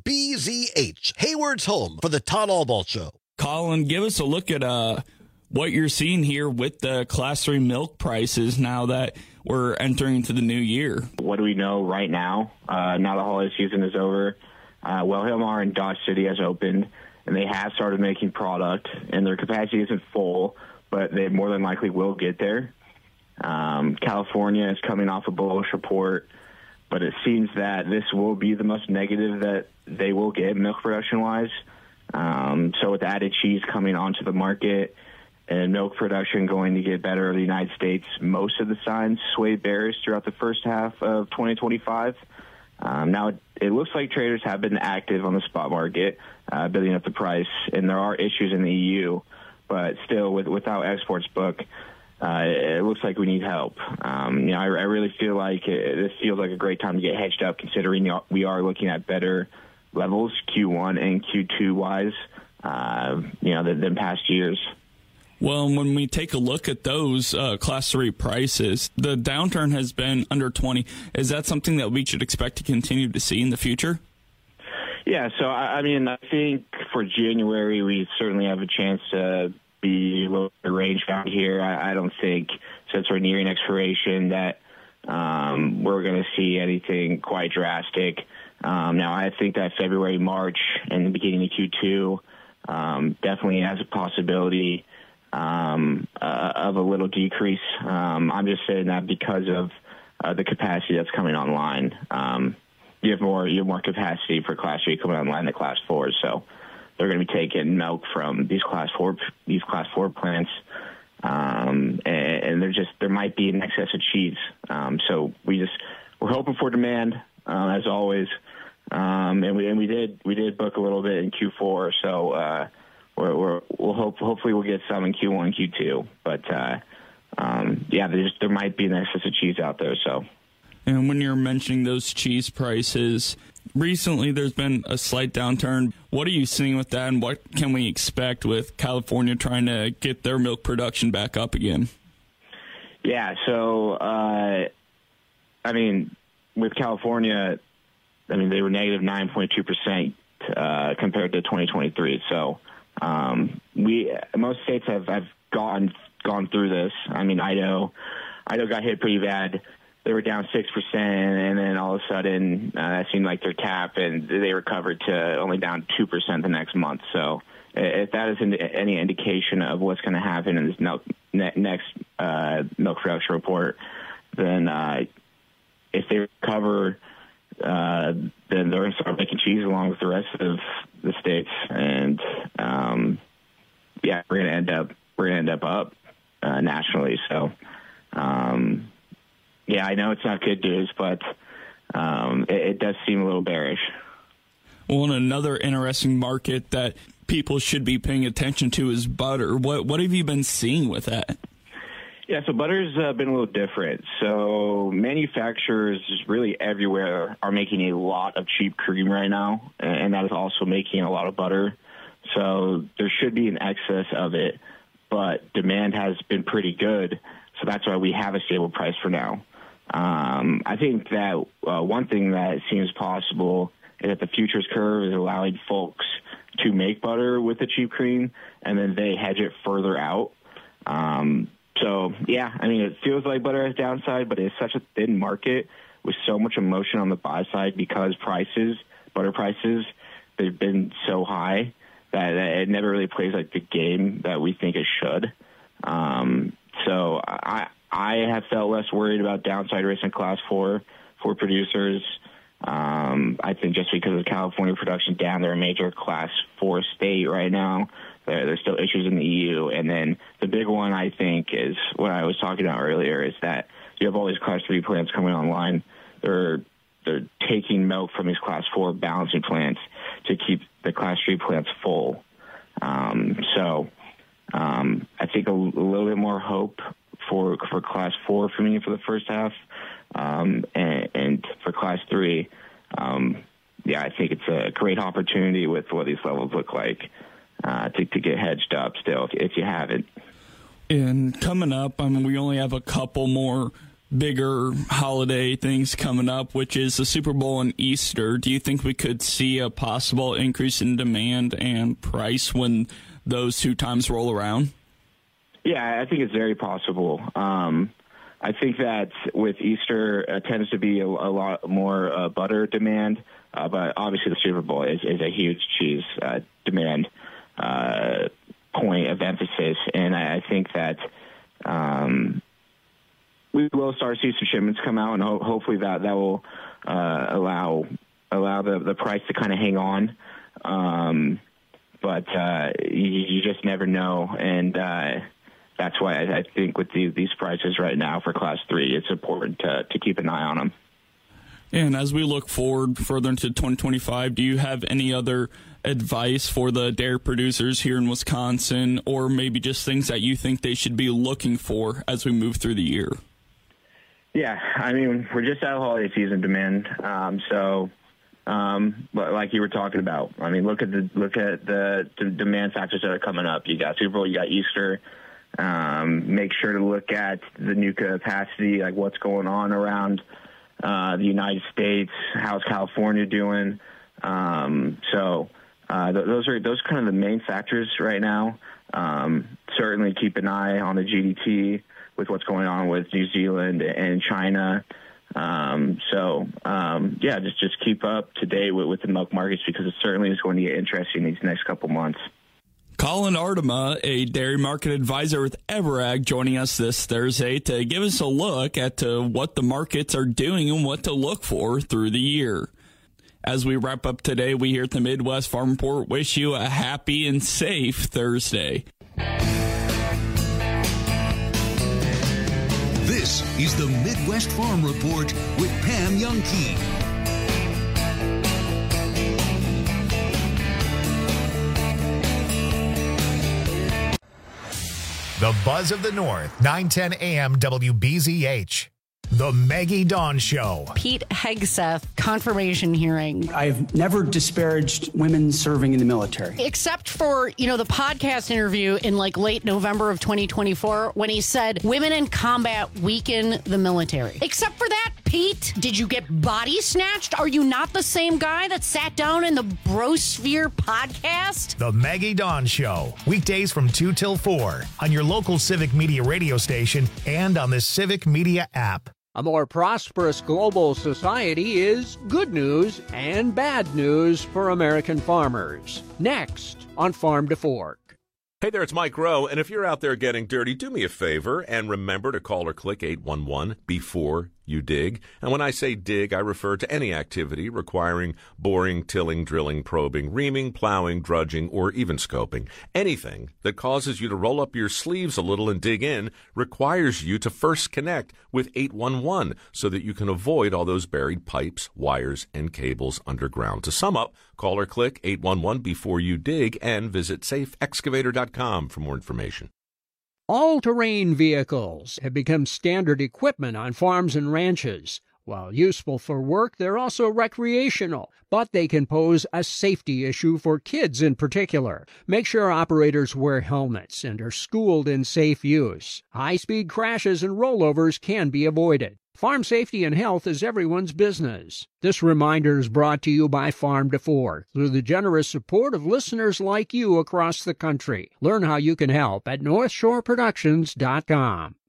WBZH, Hayward's home for the Todd Alba Show. Colin, give us a look at what you're seeing here with the Class 3 milk prices now that we're entering into the new year. What do we know right now? Now the holiday season is over. Wilhelmar and Dodge City has opened. and they have started making product, and their capacity isn't full, but they more than likely will get there. California is coming off a bullish report, but it seems that this will be the most negative that they will get milk production-wise. So with added cheese coming onto the market and milk production going to get better in the United States, most of the signs sway bearish throughout the first half of 2025. Now, it looks like traders have been active on the spot market, bidding up the price, and there are issues in the EU, but still, without exports book, it looks like we need help. I really feel like this feels like a great time to get hedged up, considering we are looking at better levels Q1 and Q2 wise, than past years. Well, when we take a look at those Class 3 prices, the downturn has been under 20. Is that something that we should expect to continue to see in the future? Yeah, so I think for January we certainly have a chance to be a little bit range bound here. I don't think, since we're nearing expiration, that we're going to see anything quite drastic. Now, I think that February, March, and the beginning of Q2 definitely has a possibility of a little decrease. I'm just saying that because of the capacity that's coming online. You have more capacity for Class 3 coming online than Class 4, so they're going to be taking milk from these Class 4 plants, and there might be an excess of cheese. So we're hoping for demand as always, and we did book a little bit in Q4, so hopefully we'll get some in Q1, Q2, but there might be an excess of cheese out there. So, and when you're mentioning those cheese prices, recently there's been a slight downturn. What are you seeing with that, and what can we expect with California trying to get their milk production back up again? Yeah, so with California, they were negative 9.2% compared to 2023. So. Most states have gone through this. Idaho got hit pretty bad. They were down 6%, and then all of a sudden that seemed like their cap, and they recovered to only down 2% the next month. So if that is any indication of what's going to happen in this next milk production report, then if they recover, then they're going to start making cheese along with the rest of the states, and we're going to end up nationally. So I know it's not good news, but it does seem a little bearish. Well, and another interesting market that people should be paying attention to is butter. What have you been seeing with that? Yeah, so butter's been a little different. So manufacturers really everywhere are making a lot of cheap cream right now, and that is also making a lot of butter. So there should be an excess of it, but demand has been pretty good, so that's why we have a stable price for now. I think that one thing that seems possible is that the futures curve is allowing folks to make butter with the cheap cream, and then they hedge it further out. It feels like butter has downside, but it's such a thin market with so much emotion on the buy side because butter prices, they've been so high that it never really plays like the game that we think it should. So I have felt less worried about downside risk in Class 4 for producers. I think just because of California production down, they're a major Class 4 state right now. There's still issues in the EU. And then the big one, I think, is what I was talking about earlier, is that you have all these Class 3 plants coming online. They're taking milk from these Class 4 balancing plants to keep the Class 3 plants full. I think a little bit more hope for Class 4 for me for the first half. And for Class 3, I think it's a great opportunity with what these levels look like to get hedged up still if you haven't. And coming up, we only have a couple more bigger holiday things coming up, which is the Super Bowl and Easter. Do you think we could see a possible increase in demand and price when those two times roll around? Yeah, I think it's very possible. I think that with Easter tends to be a lot more butter demand, but obviously the Super Bowl is a huge cheese demand point of emphasis, and I think that we will start to see some shipments come out, and hopefully that will allow the price to kind of hang on. But you just never know, and that's why I think with these prices right now for Class 3, it's important to keep an eye on them. And as we look forward further into 2025, do you have any other advice for the dairy producers here in Wisconsin, or maybe just things that you think they should be looking for as we move through the year? Yeah, I mean, we're just out of holiday season demand, but like you were talking about, I mean, look at the demand factors that are coming up. You got Super Bowl, you got Easter. Make sure to look at the new capacity, like what's going on around the United States. How's California doing? Those are kind of the main factors right now. Certainly keep an eye on the GDT with what's going on with New Zealand and China. Just keep up to date with the milk markets, because it certainly is going to get interesting these next couple months. Colin Ardema, a dairy market advisor with Everag, joining us this Thursday to give us a look at what the markets are doing and what to look for through the year. As we wrap up today, we here at the Midwest Farm Report wish you a happy and safe Thursday. This is the Midwest Farm Report with Pam Youngkey. The Buzz of the North, 910 AM WBZH. The Maggie Dawn Show. Pete Hegseth confirmation hearing. I've never disparaged women serving in the military. Except for, the podcast interview in late November of 2024 when he said women in combat weaken the military. Except for that, Pete, did you get body snatched? Are you not the same guy that sat down in the Brosphere podcast? The Maggie Dawn Show. Weekdays from 2 till 4 on your local Civic Media radio station and on the Civic Media app. A more prosperous global society is good news and bad news for American farmers. Next on Farm to Fork. Hey there, it's Mike Rowe, and if you're out there getting dirty, do me a favor and remember to call or click 811 before you dig. And when I say dig, I refer to any activity requiring boring, tilling, drilling, probing, reaming, plowing, drudging, or even scoping. Anything that causes you to roll up your sleeves a little and dig in requires you to first connect with 811 so that you can avoid all those buried pipes, wires, and cables underground. To sum up, call or click 811 before you dig and visit safeexcavator.com for more information. All-terrain vehicles have become standard equipment on farms and ranches. While useful for work, they're also recreational, but they can pose a safety issue for kids in particular. Make sure operators wear helmets and are schooled in safe use. High-speed crashes and rollovers can be avoided. Farm safety and health is everyone's business. This reminder is brought to you by Farm to Fork through the generous support of listeners like you across the country. Learn how you can help at NorthshoreProductions.com.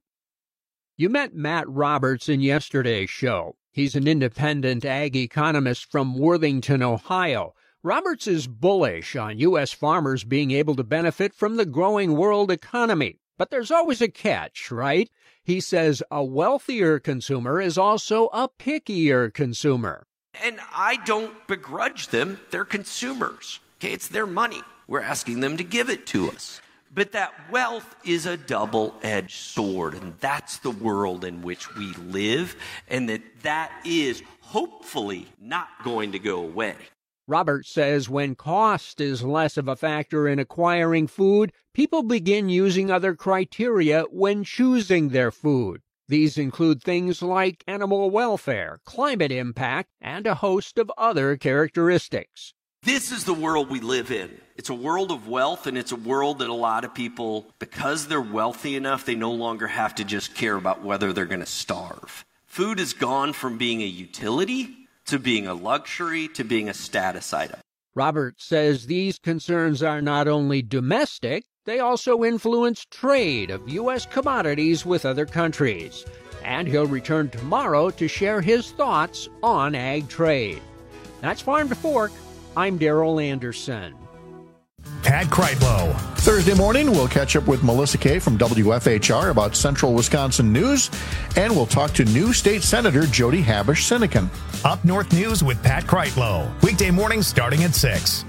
You met Matt Roberts in yesterday's show. He's an independent ag economist from Worthington, Ohio. Roberts is bullish on U.S. farmers being able to benefit from the growing world economy. But there's always a catch, right? He says a wealthier consumer is also a pickier consumer. And I don't begrudge them. They're consumers. Okay, it's their money. We're asking them to give it to us. But that wealth is a double-edged sword, and that's the world in which we live, and that is hopefully not going to go away. Roberts says when cost is less of a factor in acquiring food, people begin using other criteria when choosing their food. These include things like animal welfare, climate impact, and a host of other characteristics. This is the world we live in. It's a world of wealth, and it's a world that a lot of people, because they're wealthy enough, they no longer have to just care about whether they're going to starve. Food has gone from being a utility to being a luxury, to being a status item. Roberts says these concerns are not only domestic, they also influence trade of U.S. commodities with other countries. And he'll return tomorrow to share his thoughts on ag trade. That's Farm to Fork. I'm Darrell Anderson. Pat Kreitlow. Thursday morning, we'll catch up with Melissa Kay from WFHR about Central Wisconsin news, and we'll talk to new state senator Jody Habush-Sinekin. Up North News with Pat Kreitlow. Weekday mornings starting at 6.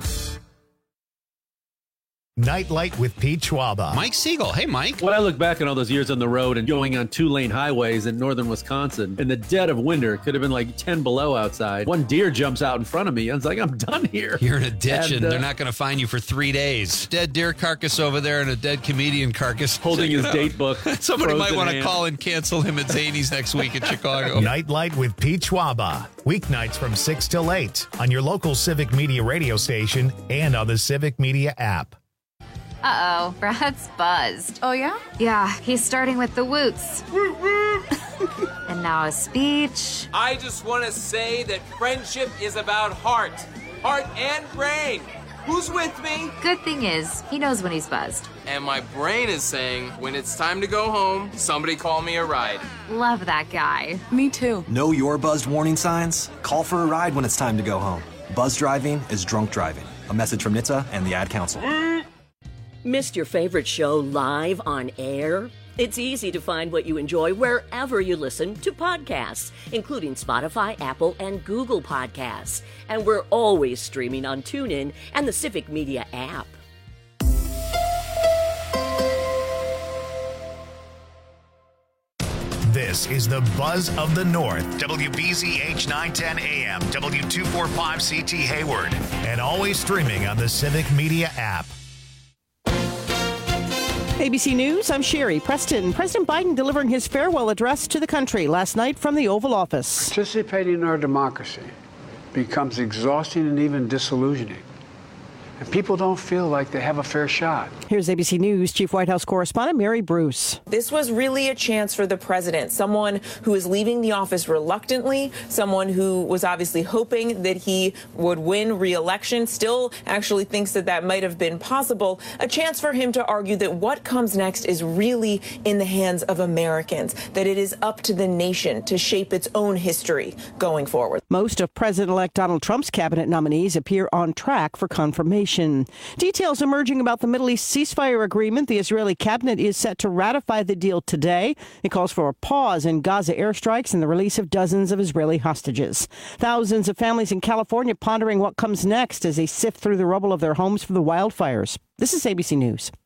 Nightlight with Pete Schwaba. Mike Siegel. Hey, Mike. When I look back on all those years on the road and going on 2-lane highways in northern Wisconsin, in the dead of winter, it could have been like 10 below outside. One deer jumps out in front of me. I was like, I'm done here. You're in a ditch and they're not going to find you for 3 days. Dead deer carcass over there and a dead comedian carcass. Holding his date book. Somebody might want to call and cancel him at Zany's next week in Chicago. Nightlight with Pete Schwaba. Weeknights from 6 till 8 on your local Civic Media radio station and on the Civic Media app. Uh-oh, Brad's buzzed. Oh, yeah? Yeah, he's starting with the woots. And now a speech. I just want to say that friendship is about heart and brain. Who's with me? Good thing is, he knows when he's buzzed. And my brain is saying, when it's time to go home, somebody call me a ride. Love that guy. Me too. Know your buzzed warning signs? Call for a ride when it's time to go home. Buzz driving is drunk driving. A message from NHTSA and the Ad Council. Missed your favorite show live on air? It's easy to find what you enjoy wherever you listen to podcasts, including Spotify, Apple, and Google Podcasts. And we're always streaming on TuneIn and the Civic Media app. This is the Buzz of the North. WBZH 910 AM, W245CT Hayward, and always streaming on the Civic Media app. ABC News, I'm Sherry Preston. President Biden delivering his farewell address to the country last night from the Oval Office. Participating in our democracy becomes exhausting and even disillusioning. And people don't feel like they have a fair shot. Here's ABC News Chief White House correspondent Mary Bruce. This was really a chance for the president, someone who is leaving the office reluctantly, someone who was obviously hoping that he would win re-election, still actually thinks that that might have been possible, a chance for him to argue that what comes next is really in the hands of Americans, that it is up to the nation to shape its own history going forward. Most of President-elect Donald Trump's cabinet nominees appear on track for confirmation. Details emerging about the Middle East ceasefire agreement. The Israeli cabinet is set to ratify the deal today. It calls for a pause in Gaza airstrikes and the release of dozens of Israeli hostages. Thousands of families in California pondering what comes next as they sift through the rubble of their homes for the wildfires. This is ABC News.